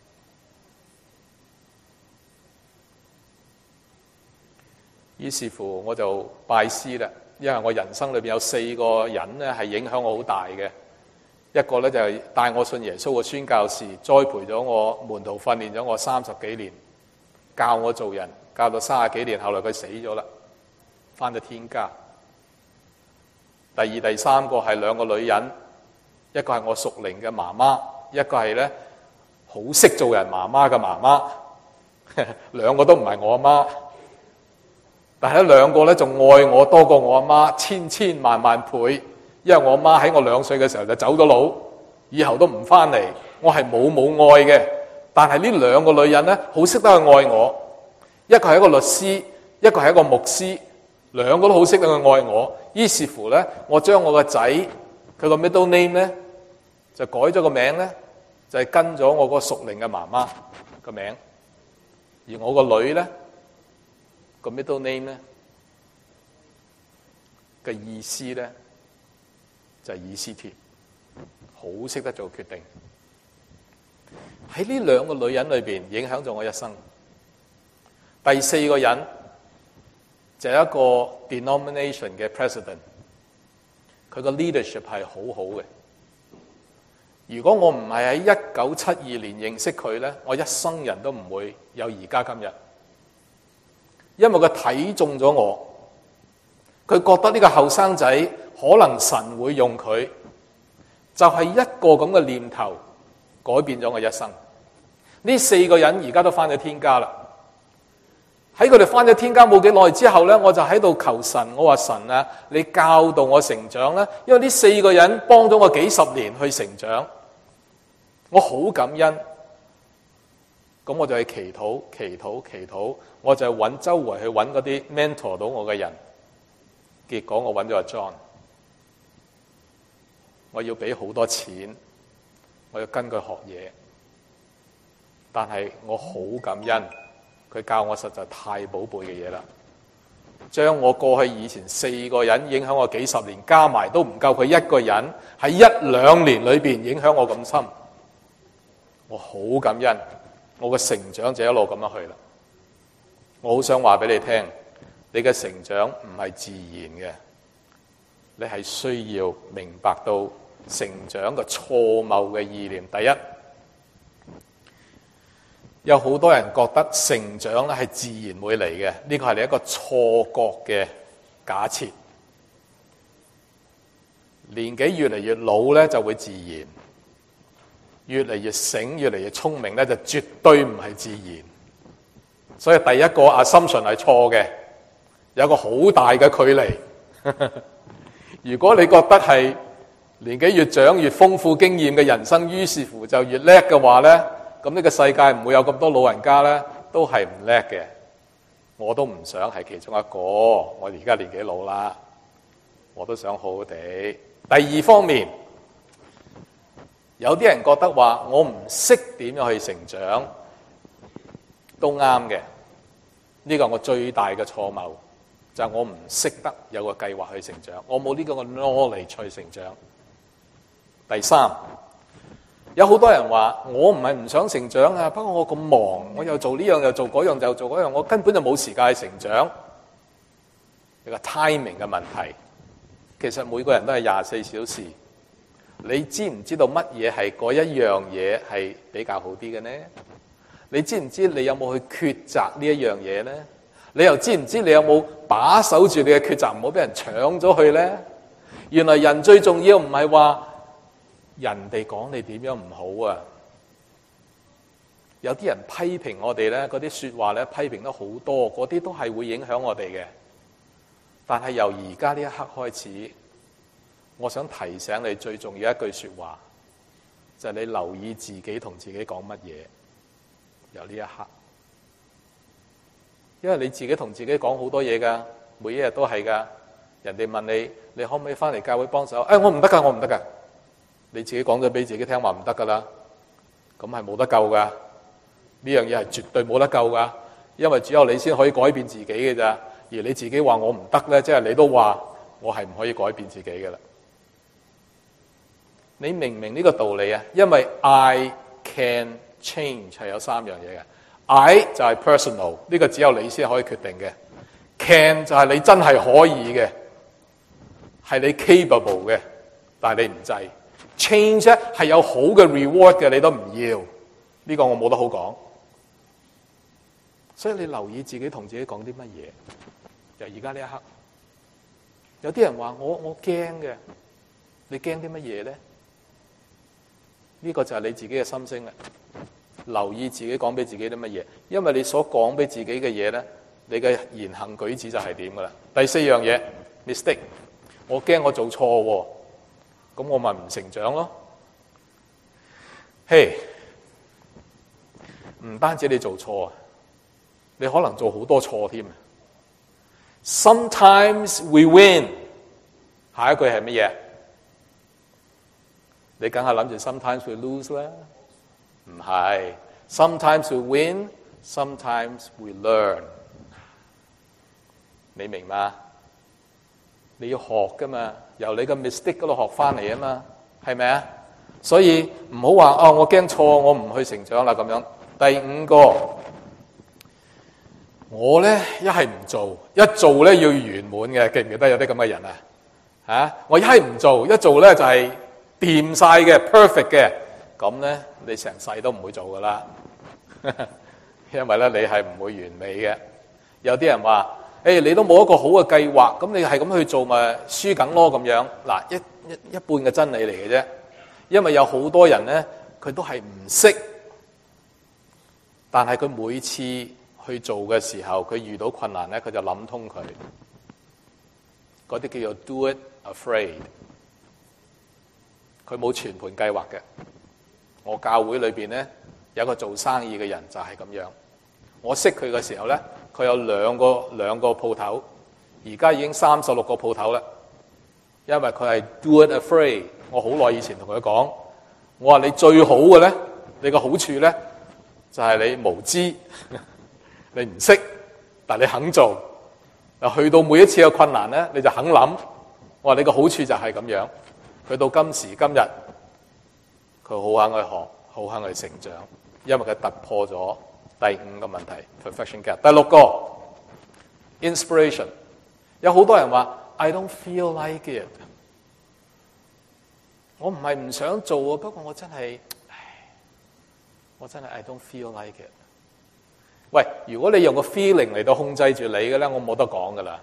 於是乎我就拜師啦，因為我人生裏邊有四個人咧係影響我好大嘅。一個咧就係帶我信耶穌嘅宣教士，栽培咗我，門徒訓練咗我三十幾年，教我做人，教到三十幾年，後來佢死咗啦，返咗天家。第二、第三個係兩個女人，一個係我屬靈嘅媽媽，一個係咧好識做人媽媽嘅媽媽，兩個都唔係我阿媽，但係兩個咧仲愛我多過我阿媽千千萬萬倍，因為我阿媽喺我兩歲嘅時候就走咗佬，以後都唔翻嚟，我係冇冇愛嘅。但係呢兩個女人咧好識得去愛我，一個係一個律師，一個係一個牧師。兩個都好識得去愛我，於是乎咧，我將我個仔佢個 middle name 咧就改咗個名咧，就係跟咗我個屬靈嘅媽媽個名，而我個女咧個 middle name 咧嘅意思咧就係以斯帖，好識得做決定。喺呢兩個女人裏邊影響咗我一生。第四個人就係一個 denomination 嘅 president， 佢個 leadership 係好好嘅。如果我唔係喺一九七二年認識佢咧，我一生人都唔會有而家今日。因為佢睇中咗我，佢覺得呢個後生仔可能神會用佢，就係一個咁嘅念頭改變咗我一生。呢四個人而家都返咗天家啦。 喺佢哋返咗天家冇幾耐之後咧，我就喺度求神，我話神啊，你教導我成長啦，因為呢四個人幫咗我幾十年去成長，我好感恩。咁我就去祈禱、祈禱、祈禱，我就揾周圍去揾嗰啲 mentor 到我嘅人，結果我揾咗阿 John， 我要俾好多錢，我要跟佢學嘢，但係我好感恩。佢教我實在太寶貝嘅嘢啦，將我過去以前四個人影響我幾十年，加埋都唔夠佢一個人喺一兩年裏邊影響我咁深，我好感恩，我嘅成長就一路咁樣去啦。我好想話俾你聽，你嘅成長唔係自然嘅，你係需要明白到成長嘅錯謬嘅意念。第一，有好多人覺得成長咧係自然會嚟嘅，呢個係你一個錯覺嘅假設。年紀越嚟越老咧就會自然，越嚟越醒、越嚟越聰明咧就絕對唔係自然。所以第一個 assumption 係錯嘅，有個好大嘅距離。如果你覺得係年紀越長越豐富經驗嘅人生，於是乎就越叻嘅話咧，咁呢個世界唔會有咁多老人家咧，都係唔叻嘅。我都唔想係其中一個。我而家年紀老啦，我都想好好地。第二方面，有啲人覺得話我唔識點樣去成長，都啱嘅。呢個係我最大嘅錯誤，就係我唔識得有個計劃去成長，我冇呢個 knowledge 去成長。第三，有好多人話我唔係唔想成長啊，不過我咁忙，我又做呢樣又做嗰樣又做嗰樣，我根本就冇時間去成長。一個 timing 嘅問題。其實每個人都係廿四小時，你知唔知道乜嘢係嗰一樣嘢係比較好啲嘅呢？你知唔知你有冇去抉擇呢一樣嘢呢？你又知唔知你有冇把守住你嘅抉擇，唔好俾人搶咗去呢？原來人最重要唔係話人哋講你點樣唔好啊！有啲人批評我哋咧，嗰啲說話咧批評得好多，嗰啲都係會影響我哋嘅。但係由而家呢一刻開始，我想提醒你最重要一句說話，就係你留意自己同自己講乜嘢。由呢一刻，因為你自己同自己講好多嘢噶，每一日都係噶。人哋問你，你可唔可以翻嚟教會幫手？誒，我唔得噶，我唔得噶。你自己講咗俾自己聽話唔得噶啦，咁係冇得救噶。呢樣嘢係絕對冇得救噶，因為只有你先可以改變自己嘅咋。而你自己話我唔得咧，即係你都話我係唔可以改變自己嘅啦。你明唔明呢個道理啊？因為 I can change 係有三樣嘢嘅。I 就係 personal， 呢個只有你先可以決定嘅。Can 就係你真係可以嘅，係你 capable 嘅，但係你唔制。Change 咧係有好嘅 reward 嘅，你都唔要。呢個我冇得好講。所以你留意自己同自己講啲乜嘢。由而家呢一刻，有啲人話我我驚嘅，你驚啲乜嘢咧？呢個就係你自己嘅心聲啦。留意自己講俾自己啲乜嘢，因為你所講俾自己嘅嘢咧，你嘅言行舉止就係點噶啦。第四樣嘢 mistake， 我驚我做錯喎，咁我咪唔成長咯。嘿，唔單止你做錯啊，你可能做好多錯添。Sometimes we win， 下一句係乜嘢？你梗係諗住 sometimes we lose 啦，唔係。Sometimes we win， sometimes we learn。你明嗎？你要學噶嘛，由你嘅 mistake 嗰度學翻嚟啊嘛，係咪啊？所以唔好話哦，我驚錯，我唔去成長啦咁樣。第五個，我咧一係唔做，一做咧要圓滿嘅，記唔記得有啲咁嘅人啊？吓，我一係唔做，一做咧就係掂晒嘅 perfect 嘅，咁咧你成世都唔會做噶啦，因為咧你係唔會完美嘅。有啲人話，誒，你都冇一個好嘅計劃，咁你係咁去做咪輸緊咯咁樣。嗱，一一一半嘅真理嚟嘅啫，因為有好多人咧，佢都係唔識，但係佢每次去去做嘅時候，佢遇到困難咧，佢就諗通佢。嗰啲叫做 do it afraid。佢冇全盤計劃嘅。我教會裏邊咧有個做生意嘅人就係咁樣。我識佢嘅時候咧，佢有兩個兩個鋪頭，而家已經三十六個鋪頭啦。因為佢係 do it afraid。我好耐以前同佢講，我話你最好嘅咧，你個好處咧就係你無知，你唔識，但你肯做。去到每一次嘅困難咧，你就肯諗。我話你個好處就係咁樣。佢到今時今日，佢好肯去學，好肯去成長，因為佢突破咗第五個問題 perfection gap。第六個 inspiration。有好多人話 I don't feel like it。我唔係唔想做啊，不過我真係，我真係 I don't feel like it。喂，如果你用個 feeling 嚟到控制住你嘅咧，我冇得講噶啦。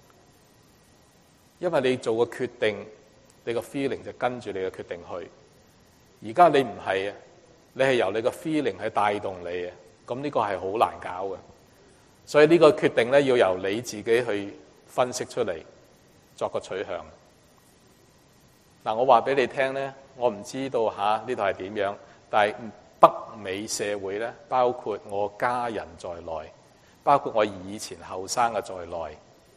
因為你做個決定，你個 feeling 就跟住你嘅決定去。而家你唔係啊，你係由你個 feeling 去帶動你啊，咁呢個係好難搞嘅。所以呢個決定咧，要由你自己去分析出嚟，作個取向。嗱，我話俾你聽咧，我唔知道吓呢度係點樣，但係北美社會咧，包括我家人在內，包括我以前後生嘅在內，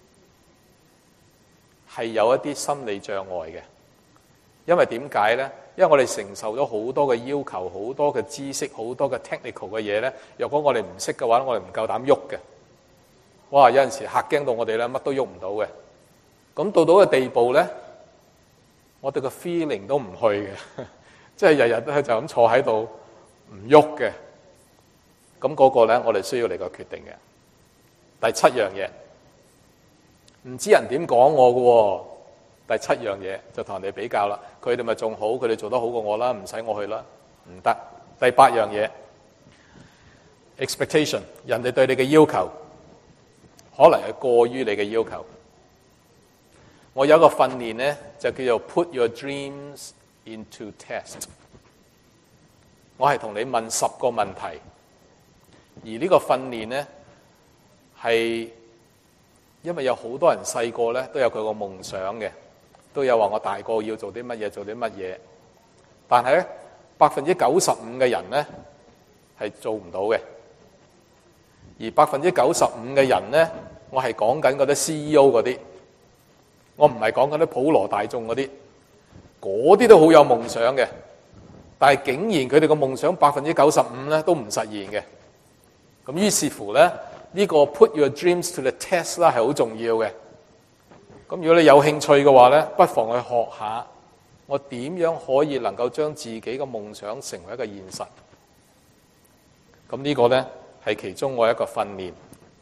係有一啲心理障礙嘅。因為點解咧？因為我哋承受咗好多嘅要求，好多嘅知識，好多嘅 technical 嘅嘢咧。若果我哋唔識嘅話，我哋唔夠膽喐嘅。哇！有陣時嚇驚到我哋咧，乜都喐唔到嘅。咁到到個地步咧，我哋個 feeling 都唔去嘅，即係日日都係就咁坐喺度唔喐嘅。咁嗰個咧，我哋需要嚟個決定嘅。第七樣嘢，唔知人點講我嘅喎。第七樣嘢就同人哋比較啦，佢哋咪仲好，佢哋做得好過我啦，唔使我去啦，唔得。第八樣嘢 expectation， 人哋對你嘅要求可能係過於你嘅要求。我有一個訓練咧，就叫做 Put your dreams into test。我係同你問十個問題，而呢個訓練咧係因為有好多人細個咧都有佢個夢想嘅。都有話我大個要做啲乜嘢，做啲乜嘢，但係咧百分之九十五嘅人咧係做唔到嘅，而百分之九十五嘅人咧，我係講緊嗰啲 C E O 嗰啲，我唔係講緊啲普羅大眾嗰啲，嗰啲都好有夢想嘅，但係竟然佢哋個夢想百分之九十五咧都唔實現嘅，咁於是乎咧呢個 Put your dreams to the test 啦係好重要嘅。咁如果你有興趣嘅話咧，不妨去學下我點樣可以能夠將自己嘅夢想成為一個現實。咁呢個咧係其中我一個訓練。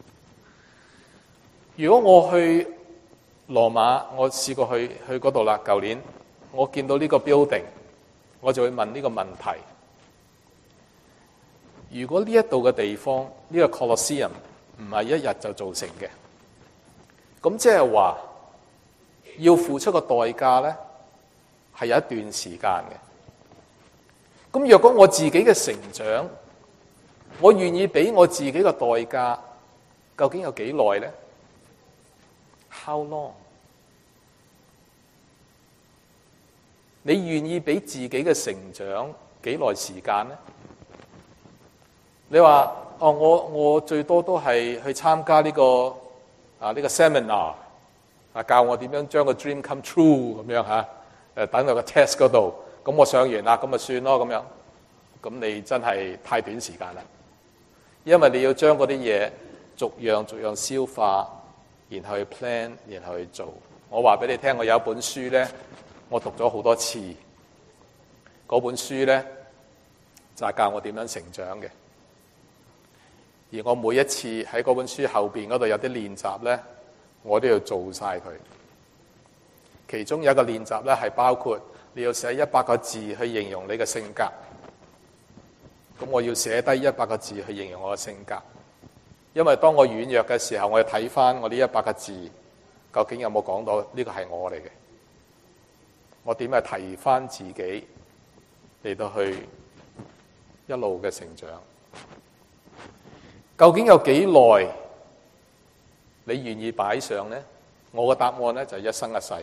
如果我去羅馬，我試過去去嗰度啦。舊年我見到呢個 building， 我就會問呢個問題：如果呢一度嘅地方，呢個 Colosseum 唔係一日就造成嘅，咁即係話要付出個代價咧，係有一段時間嘅。咁若果我自己嘅成長，我願意俾我自己嘅代價，究竟有幾耐咧 ？How long？ 你願意俾自己嘅成長幾耐時間咧？你話哦，我我最多都係去參加呢個啊呢個 seminar。啊！教我點樣將個 dream come true 咁樣嚇，誒等到個 test 嗰度，咁我上完啦，咁咪算咯咁樣。咁你真係太短時間啦，因為你要將嗰啲嘢逐樣逐樣消化，然後去 plan，然後去做。我話俾你聽，我有一本書咧，我讀咗好多次。嗰本書咧就係教我點樣成長嘅。而我每一次喺嗰本書後邊嗰度有啲練習咧，我都要做晒佢。其中有一個練習咧，係包括你要寫一百個字去形容你嘅性格。咁我要寫低一百個字去形容我嘅性格，因為當我軟弱嘅時候，我要睇翻我呢一百個字，究竟有冇講到呢個係我嚟嘅？我點樣提翻自己嚟到去一路嘅成長？ 究竟有幾耐你願意擺上呢？我嘅答案呢，就係一生一世。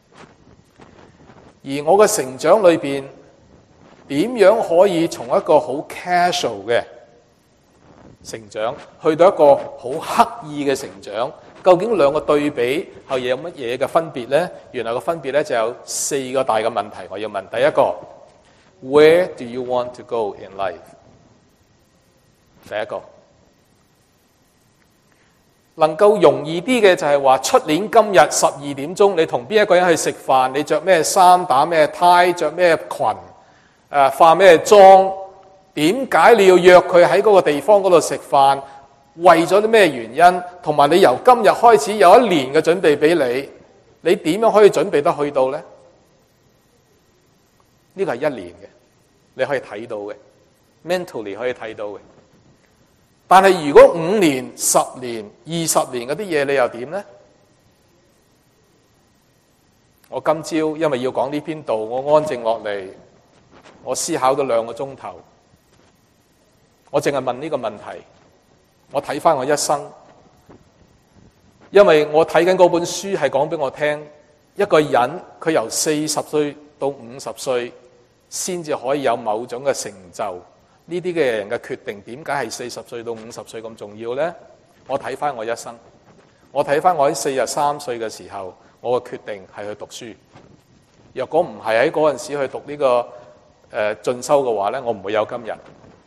而我嘅成長裏邊，點樣可以從一個好 casual 嘅成長，去到一個好刻意嘅成長？究竟兩個對比係有乜嘢嘅分別呢？原來個分別呢，就有四個大嘅問題，我要問。第一個 ，Where do you want to go in life？ 第一個能夠容易啲嘅就係話，出年今日十二點鐘，你同邊一個人去食飯？你着咩衫？打咩呔？着咩裙？誒、呃，化咩妝？點解你要約佢喺嗰個地方嗰度食飯？為咗啲咩原因？同埋你由今日開始有一年嘅準備俾你，你點樣可以準備得去到呢？呢個係一年嘅，你可以睇到嘅 ，mentally 可以睇到嘅。但係如果五年、十年、二十年嗰啲嘢，你又點呢？我今朝因為要講呢篇道，我安靜落嚟，我思考咗兩個鐘頭，我淨係問呢個問題。我睇翻我一生，因為我睇緊嗰本書係講俾我聽，一個人佢由四十歲到五十歲先至可以有某種嘅成就。呢啲嘅人嘅決定點解係四十歲到五十歲咁重要呢？我睇翻我一生，我睇翻我喺四十三歲嘅時候，我嘅決定係去讀書。若果唔係喺嗰陣時去讀呢、這個誒、呃、進修嘅話呢，我唔會有今日。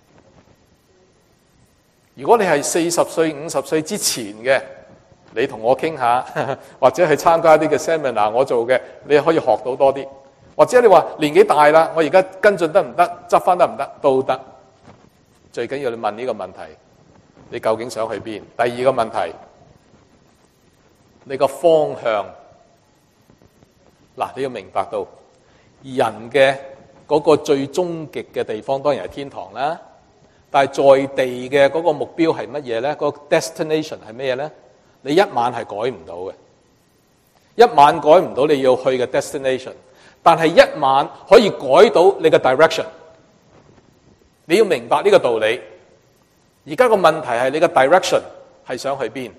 如果你係四十歲、五十歲之前嘅，你同我傾下，或者去參加一啲嘅 seminar， 我做嘅，你可以學到多啲。或者你話年紀大啦，我而家跟進得唔得？執翻得唔得？都得。最緊要你問呢個問題，你究竟想去邊？第二個問題，你個方向。嗱，你要明白到人嘅嗰個最終極嘅地方，當然係天堂啦。但係在地嘅嗰個目標係乜嘢呢？嗰個 destination 係咩呢？你一晚係改唔到嘅，一晚改唔到你要去嘅 destination， 但係一晚可以改到你嘅 direction。你要明白呢個道理。而家個問題係你嘅 direction 係想去邊？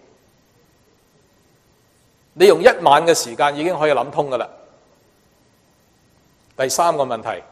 你用一晚嘅時間已經可以諗通㗎喇。第三個問題，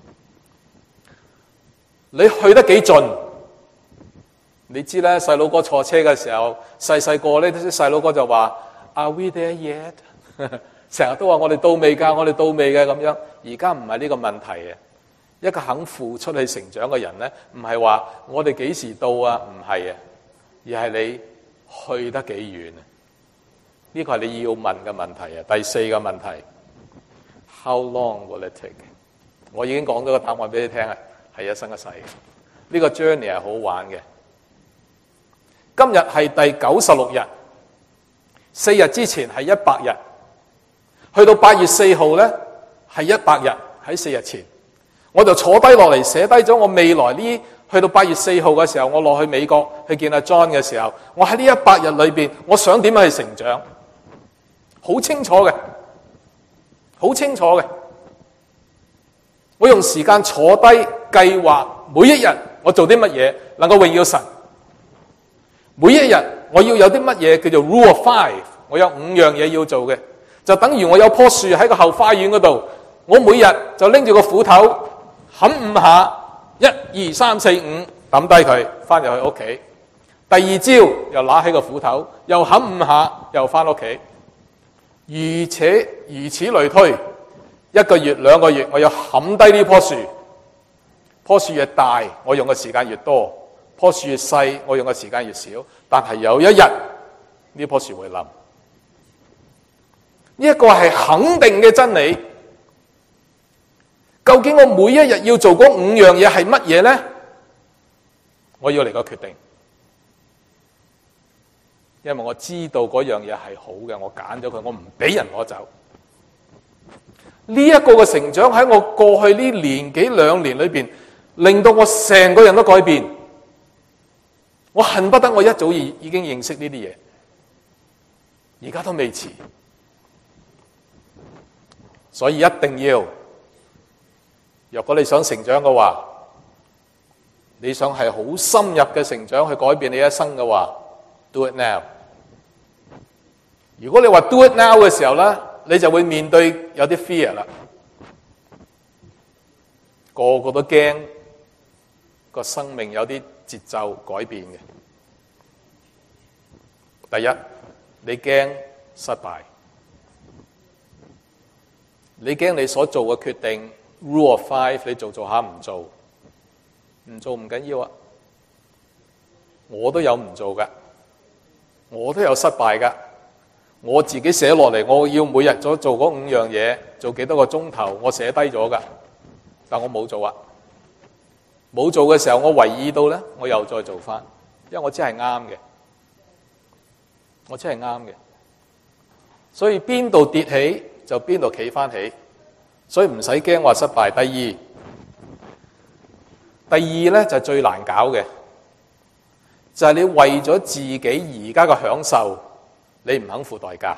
你去得幾盡？你知咧，細佬哥坐車嘅時候，細細個咧，啲細佬哥就話 Are we there yet？ 成日都話我哋到未㗎，我哋到未嘅咁樣。而家唔係呢個問題啊！一個肯付出去成長嘅人咧，唔係話我哋幾時到啊？唔係啊，而係你去得幾遠啊？呢個係你要問嘅問題啊！第四個問題 ，How long will it take？ 我已經講咗個答案俾你聽啊！係一生一世嘅，呢個 journey 係好玩嘅。今日係第九十六日，四日之前係一百日，去到八月四號咧係一百日，喺四日前，我就坐低落嚟寫低咗我未來呢，去到八月四號嘅時候，我落去美國去見阿 John 嘅時候，我喺呢一百日裏邊，我想點樣去成長，好清楚嘅，好清楚嘅。我用時間坐低計劃每一日我做啲乜嘢能夠榮耀神。每一日我要有啲乜嘢叫做 rule of five， 我有五樣嘢要做嘅，就等於我有棵樹喺個後花園嗰度，我每日就拎住個斧頭冚五下，一二三四五抌低佢，翻入去屋企。第二朝又拿起個斧頭，又冚五下，又翻屋企。如且如此類推，一個月兩個月，我要冚低呢棵樹。棵樹越大，我用嘅時間越多。棵樹越細，我用嘅時間越少，但係有一日呢棵樹會冧。呢一個係肯定嘅真理。究竟我每一日要做嗰五樣嘢係乜嘢呢？我要嚟個決定，因為我知道嗰樣嘢係好嘅，我揀咗佢，我唔俾人攞走。呢一個嘅成長喺我過去呢年幾兩年裏邊，令到我成個人都改變。我恨不得我一早已已經認識呢啲嘢，而家都未遲，所以一定要，若果你想成長嘅話， 你想係好深入嘅成長去改變你一生嘅話 ，do it now。如果你話 do it now 嘅時候咧，你就會面對有啲 fear 啦，個個都驚個生命有啲節奏改變嘅。第一，你驚失敗，你驚你所做嘅決定 rule of five 你做做下唔做，唔做唔緊要啊，我都有唔做噶，我都有失敗噶，我自己寫落嚟，我要每日做做嗰五樣嘢，做幾多個鐘頭，我寫低咗噶，但我冇做啊，冇做嘅時候我懷疑到咧，我又再做翻，因為我知係啱嘅。我真係啱嘅，所以邊度跌起就邊度企翻起，所以唔使驚話失敗。第二，第二咧就係最難搞嘅，就係你為咗自己而家嘅享受，你唔肯付代價，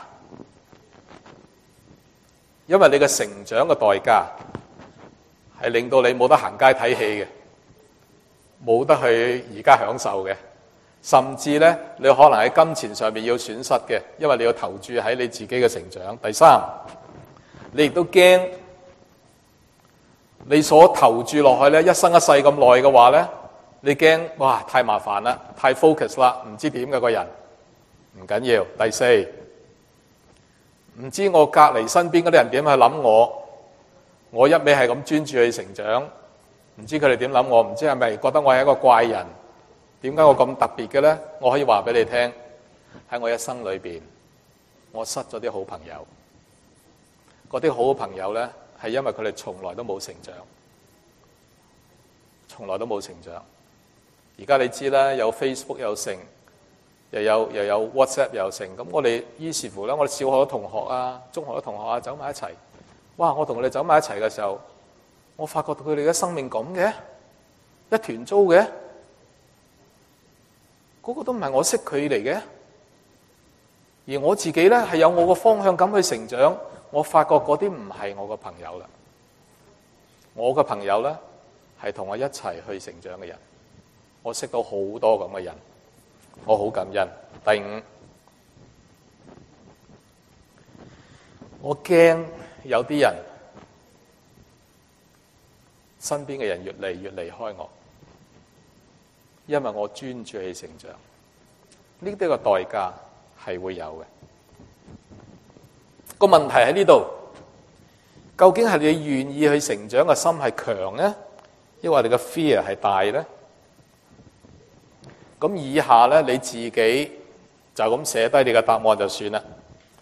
因為你嘅成長嘅代價係令到你冇得行街睇戲嘅，冇得去而家享受嘅。甚至咧，你可能喺金錢上面要損失嘅，因為你要投注喺你自己嘅成長。第三，你亦都驚你所投注落去咧，一生一世咁耐嘅話咧，你驚哇太麻煩啦，太 focus 啦，唔知點嘅個人，唔緊要。第四，唔知我隔離身邊嗰啲人點去諗我，我一味係咁專注去成長，唔知佢哋點諗我，唔知係咪覺得我係一個怪人？點解我咁特別嘅咧？我可以話俾你聽，喺我一生裏邊，我失咗啲好朋友。嗰啲好朋友咧，係因為佢哋從來都冇成長，從來都冇成長。而家你知啦，有 Facebook 有成，又有又有 WhatsApp 又成。咁我哋於是乎咧，我哋小學嘅同學啊、中學嘅同學啊，走埋一齊。哇！我同佢哋走埋一齊嘅時候，我發覺到佢哋嘅生命咁嘅，一團糟嘅。嗰個都唔係我識佢嚟嘅，而我自己咧係有我個方向咁去成長。我發覺嗰啲唔係我個朋友啦，我個朋友咧係同我一齊去成長嘅人。我識到好多咁嘅人，我好感恩。第五，我驚有啲人身邊嘅人越嚟越離開我。因為我專注去成長，呢啲個代價係會有嘅。個問題喺呢度，究竟係你願意去成長嘅心係強呢，抑或你嘅 fear 係大呢？咁以下咧，你自己就咁寫低你嘅答案就算啦。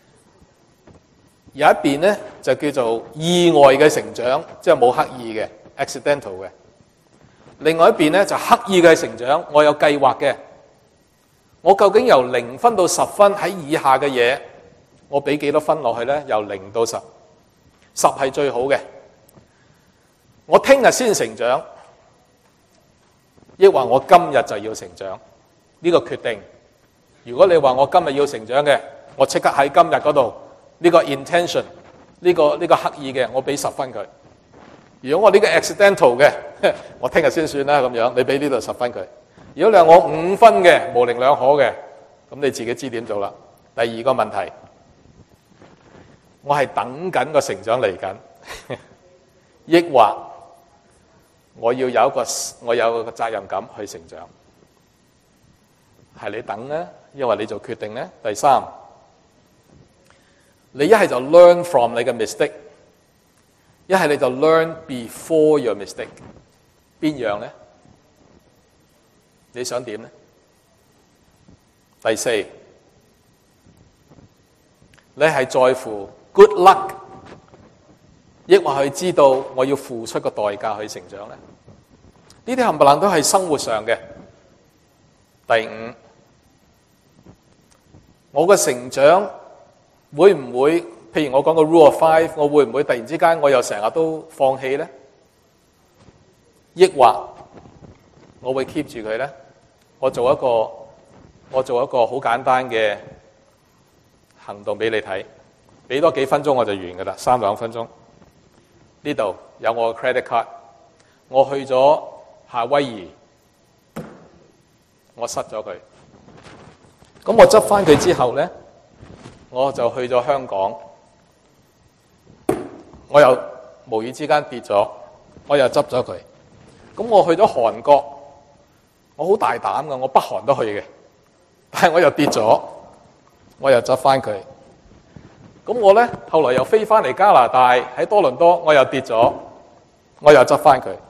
有一邊咧就叫做意外嘅成長，即係冇刻意嘅 accidental 嘅。另外一邊咧就刻意嘅成長，我有計劃嘅。我究竟由零分到十分喺以下嘅嘢，我俾幾多分落去咧？由零到十，十係最好嘅。我聽日先成長，抑或我今日就要成長？呢個決定。如果你話我今日要成長嘅，我即刻喺今日嗰度呢個 intention， 呢個呢個刻意嘅，我俾十分佢。如果我呢個 accidental 嘅，我聽日先算啦咁樣，你俾呢度十分佢。如果你話我五分嘅，模棱兩可嘅，咁你自己知點做啦。第二個問題，我係等緊個成長嚟緊，抑或我要有一個我有個責任感去成長，係你等呢，抑或你做決定呢？第三，你一係就 learn from 你嘅 mistake。一係你就 learn before your mistake， 邊樣呢？你想點呢？第四，你係在乎 good luck， 抑或係知道我要付出個代價去成長呢？呢啲冚唪唥都係生活上嘅。第五，我嘅成長會唔會？譬如我講個 rule of five， 我會唔會突然之間我又成日都放棄呢？抑或我會 keep 住佢呢？我做一個我做一個好簡單嘅行動俾你睇，俾多幾分鐘我就完噶啦，三兩分鐘。呢度有我嘅 credit card， 我去咗夏威夷我失咗佢。咁我執翻佢之後咧，我就去咗香港，我又無意之間跌咗，我又執咗佢。咁我去咗韓國，我好大膽噶，我北韓都去嘅，但係我又跌咗，我又執翻佢。咁我咧後來又飛翻嚟加拿大，喺多倫多我又跌咗，我又執翻佢。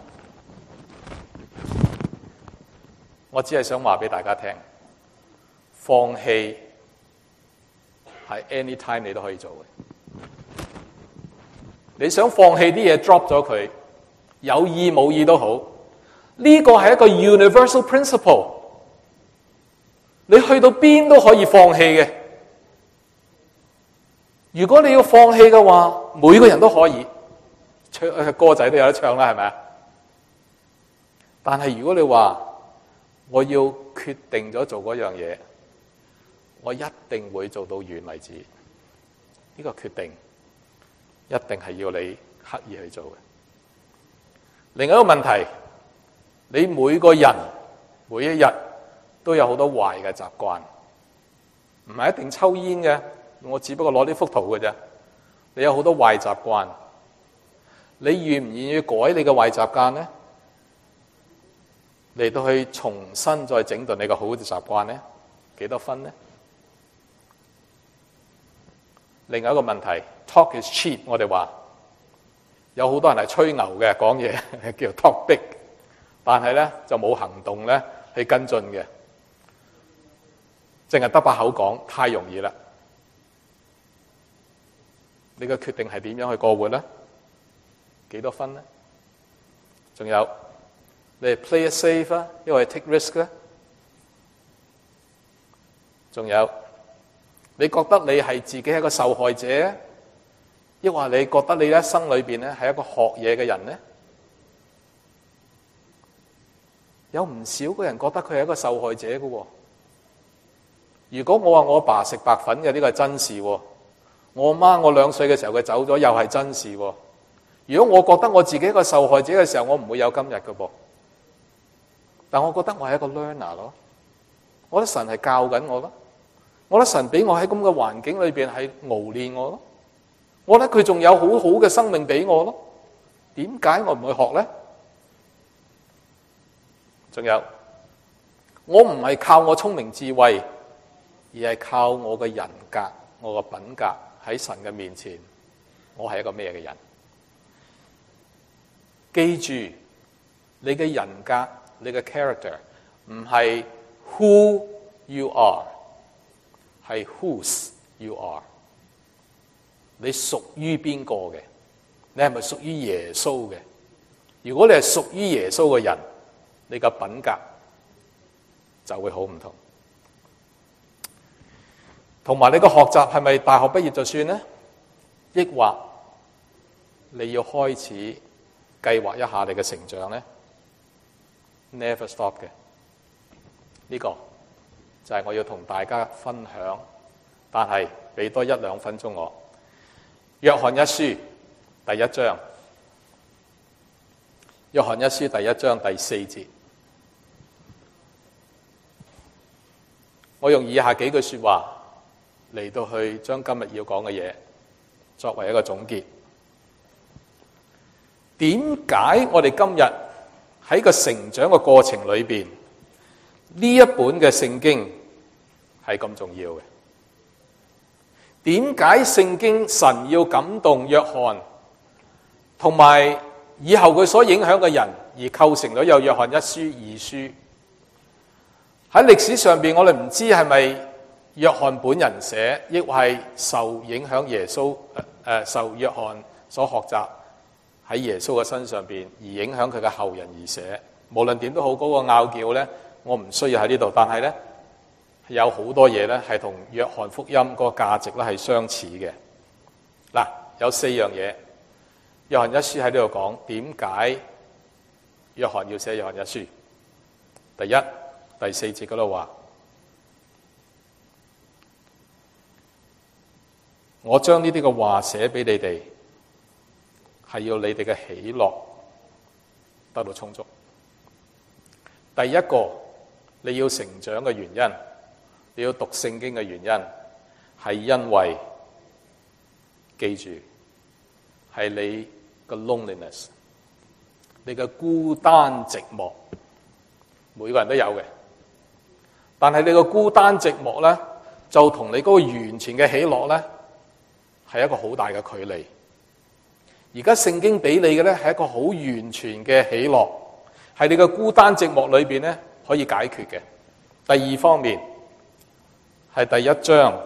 我只係想話俾大家聽，放棄係 anytime 你都可以做嘅。你想放棄啲嘢 drop 咗佢，有意冇意都好，呢個係一個 universal principle。你去到邊都可以放棄嘅。如果你要放棄嘅話，每個人都可以唱歌仔都有得唱啦，係咪啊？但係如果你話我要決定咗做嗰樣嘢，我一定會做到完為止。呢個決定一定係要你刻意去做嘅。另一個問題，你每個人每一日都有好多壞嘅習慣，唔係一定抽煙嘅。我只不過攞呢幅圖嘅啫。你有好多壞習慣，你願唔願意改你嘅壞習慣呢？嚟到去重新再整頓你個好嘅習慣呢？幾多分呢？另外一個問題 ，talk is cheap。我哋話有好多人係吹牛嘅，講嘢叫 talk big， 但係咧就冇行動咧去跟進嘅，淨係得把口講，太容易啦。你嘅決定係點樣去過活呢？幾多分呢？仲有你係 play it safe 啊，因為 take risk 咧？仲有你覺得你係自己係一個受害者，抑或你覺得你一生裏邊咧係一個學嘢嘅人呢？有唔少個人覺得佢係一個受害者嘅喎。如果我話我阿爸食白粉嘅，呢個係真事喎。我媽我兩歲嘅時候佢走咗，又係真事喎。如果我覺得我自己一個受害者嘅時候，我唔會有今日嘅噃。但我覺得我係一個 learner 咯，我覺得神係教緊我咯，我覺得神俾我喺咁嘅環境裏邊係熬練我咯，我覺得佢仲有好好嘅生命俾我咯。點解我唔去學咧？仲有，我唔係靠我聰明智慧，而係靠我嘅人格，我嘅品格。喺神嘅面前，我係一個咩嘅人？記住，你嘅人格，你嘅 character 唔係 who you are， 係 whose you are。你屬於邊個嘅？你係咪屬於耶穌嘅？如果你係屬於耶穌嘅人，你嘅品格就會好唔同。同埋你個學習係咪大學畢業就算呢？抑或你要開始計劃一下你嘅成長呢？ Never stop 嘅。呢個就係我要同大家分享，但係俾多一兩分鐘我。約翰一書第一章，約翰一書第一章第四節，我用以下幾句說話嚟到去將今日要講嘅嘢作為一個總結。點解我哋今日喺個成長嘅過程裏邊，呢一本嘅聖經係咁重要嘅？點解聖經神要感動約翰，同埋以後佢所影響嘅人，而構成咗有約翰一書、二書？喺歷史上邊，我哋唔知係咪約翰本人寫，亦或係受影響耶穌誒、呃、受約翰所學習喺耶穌嘅身上邊而影響佢嘅後人而寫。無論點都好，嗰、那個拗撬咧，我唔需要喺呢度。但係咧，有好多嘢咧係同約翰福音嗰個價值咧係相似嘅。嗱，有四樣嘢，約翰一書喺呢度講點解約翰要寫約翰一書。第一，第四節嗰度話，我將呢啲嘅話寫俾你哋，係要你哋嘅喜樂得到充足。第一個你要成長嘅原因，你要讀聖經嘅原因，係因為記住係你嘅 loneliness， 你嘅孤單寂寞，每個人都有嘅。但係你個孤單寂寞咧，就同你嗰個完全嘅喜樂咧，係一個好大嘅距離。而家聖經俾你嘅咧，係一個好完全嘅喜樂，係你嘅孤單寂寞裏邊咧可以解決嘅。第二方面係第一章，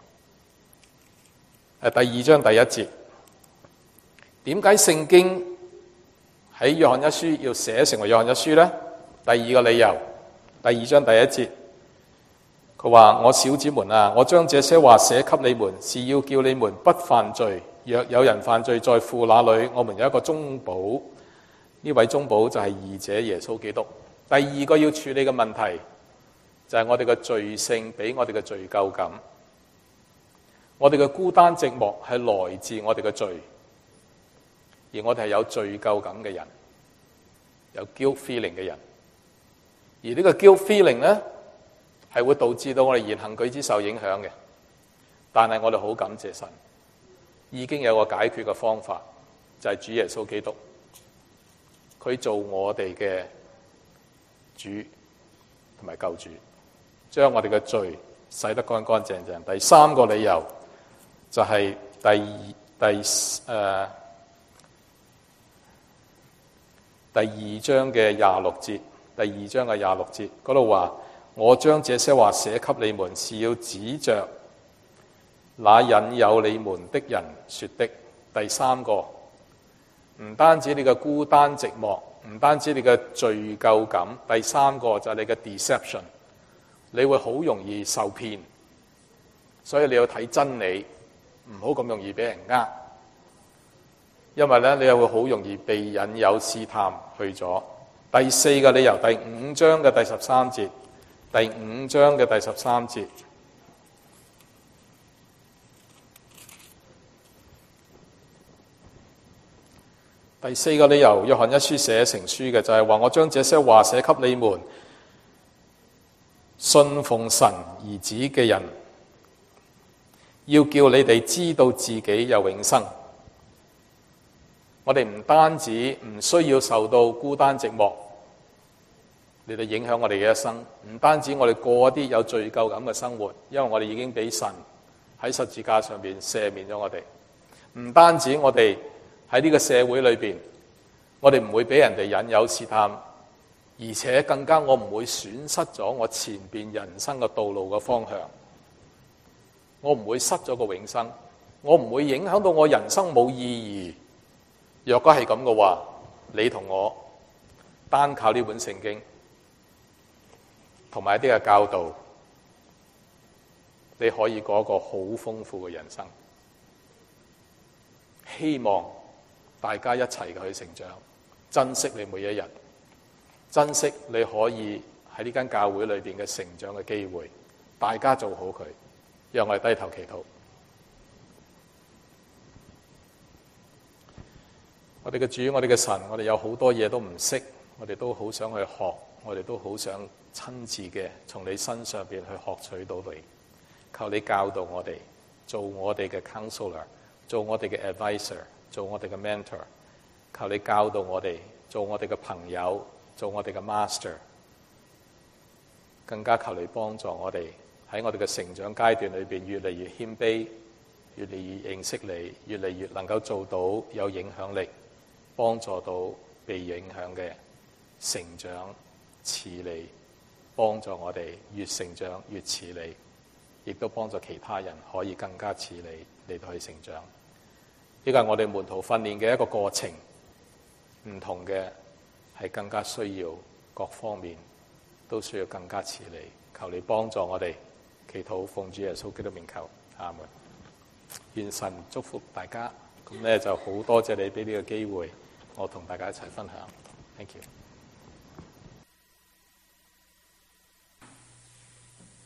係第二章第一節。點解聖經喺約翰一書要寫成為約翰一書咧？第二個理由，第二章第一節。佢話：我小子們啊，我將這些話寫給你們，是要叫你們不犯罪。若有人犯罪，在父那裏，我們有一個中保，呢位中保就係義者耶穌基督。第二個要處理嘅問題就係我哋嘅罪性俾我哋嘅罪疚感，我哋嘅孤單寂寞係來自我哋嘅罪，而我哋係有罪疚感嘅人，有 guilt feeling 嘅人，而呢個 guilt feeling 咧，係會導致到我哋言行舉止受影響嘅。但係我哋好感謝神，已經有個解決嘅方法，就係主耶穌基督，佢做我哋嘅主同埋救主，將我哋嘅罪洗得乾乾淨淨。第三個理由就係第二第誒、呃、第二章嘅廿六節，第二章嘅廿六節嗰度話：我將這些話寫給你們，是要指着那引誘你們的人說的。第三個，唔單止你嘅孤單寂寞，唔單止你嘅罪疚感，第三個就係你嘅 deception， 你會好容易受騙，所以你要睇真理，唔好咁容易俾人呃，因為咧你又會好容易被引誘試探去咗。第四個理由，第五章嘅第十三節，第五章嘅第十三節。第四個理由，約翰一書寫成書嘅就係話：我將這些話寫給你們，信奉神兒子嘅人，要叫你哋知道自己有永生。我哋唔單止唔需要受到孤單寂寞嚟到影響我哋嘅一生，唔單止我哋過一啲有罪疚感嘅生活，因為我哋已經俾神喺十字架上邊赦免咗我哋。唔單止我哋喺呢個社會裏邊，我哋唔會俾人哋引誘試探，而且更加我唔會損失咗我前邊人生嘅道路嘅方向，我唔會失咗個永生，我唔會影響到我人生冇意義。若果係咁嘅話，你同我單靠呢本聖經同埋一啲嘅教導，你可以過一個好豐富嘅人生。希望大家一齊去成長，珍惜你每一日，珍惜你可以喺呢間教會裏邊嘅成長嘅機會，大家做好佢。讓我哋低頭祈禱。我哋嘅主，我哋嘅神，我哋有好多嘢都唔識，我哋都好想去學，我哋都好想親自嘅從你身上邊去學取到你。求你教導我哋，做我哋嘅 counselor， 做我哋嘅 advisor， 做我哋嘅 mentor。求你教導我哋，做我哋嘅朋友，做我哋嘅 master。更加求你幫助我哋喺我哋嘅成長階段裏邊越嚟越謙卑，越嚟越認識你，越嚟越能夠做到有影響力，幫助到被影響嘅成長似你，幫助我哋越成長越似你，亦都幫助其他人可以更加似你嚟到去成長。呢個係我哋門徒訓練嘅一個過程，唔同嘅係更加需要各方面都需要更加似你。求你幫助我哋，祈禱奉主耶穌基督名求，阿門。願神祝福大家。咁咧就好多謝你俾呢個機會，我同大家一齊分享。Thank you。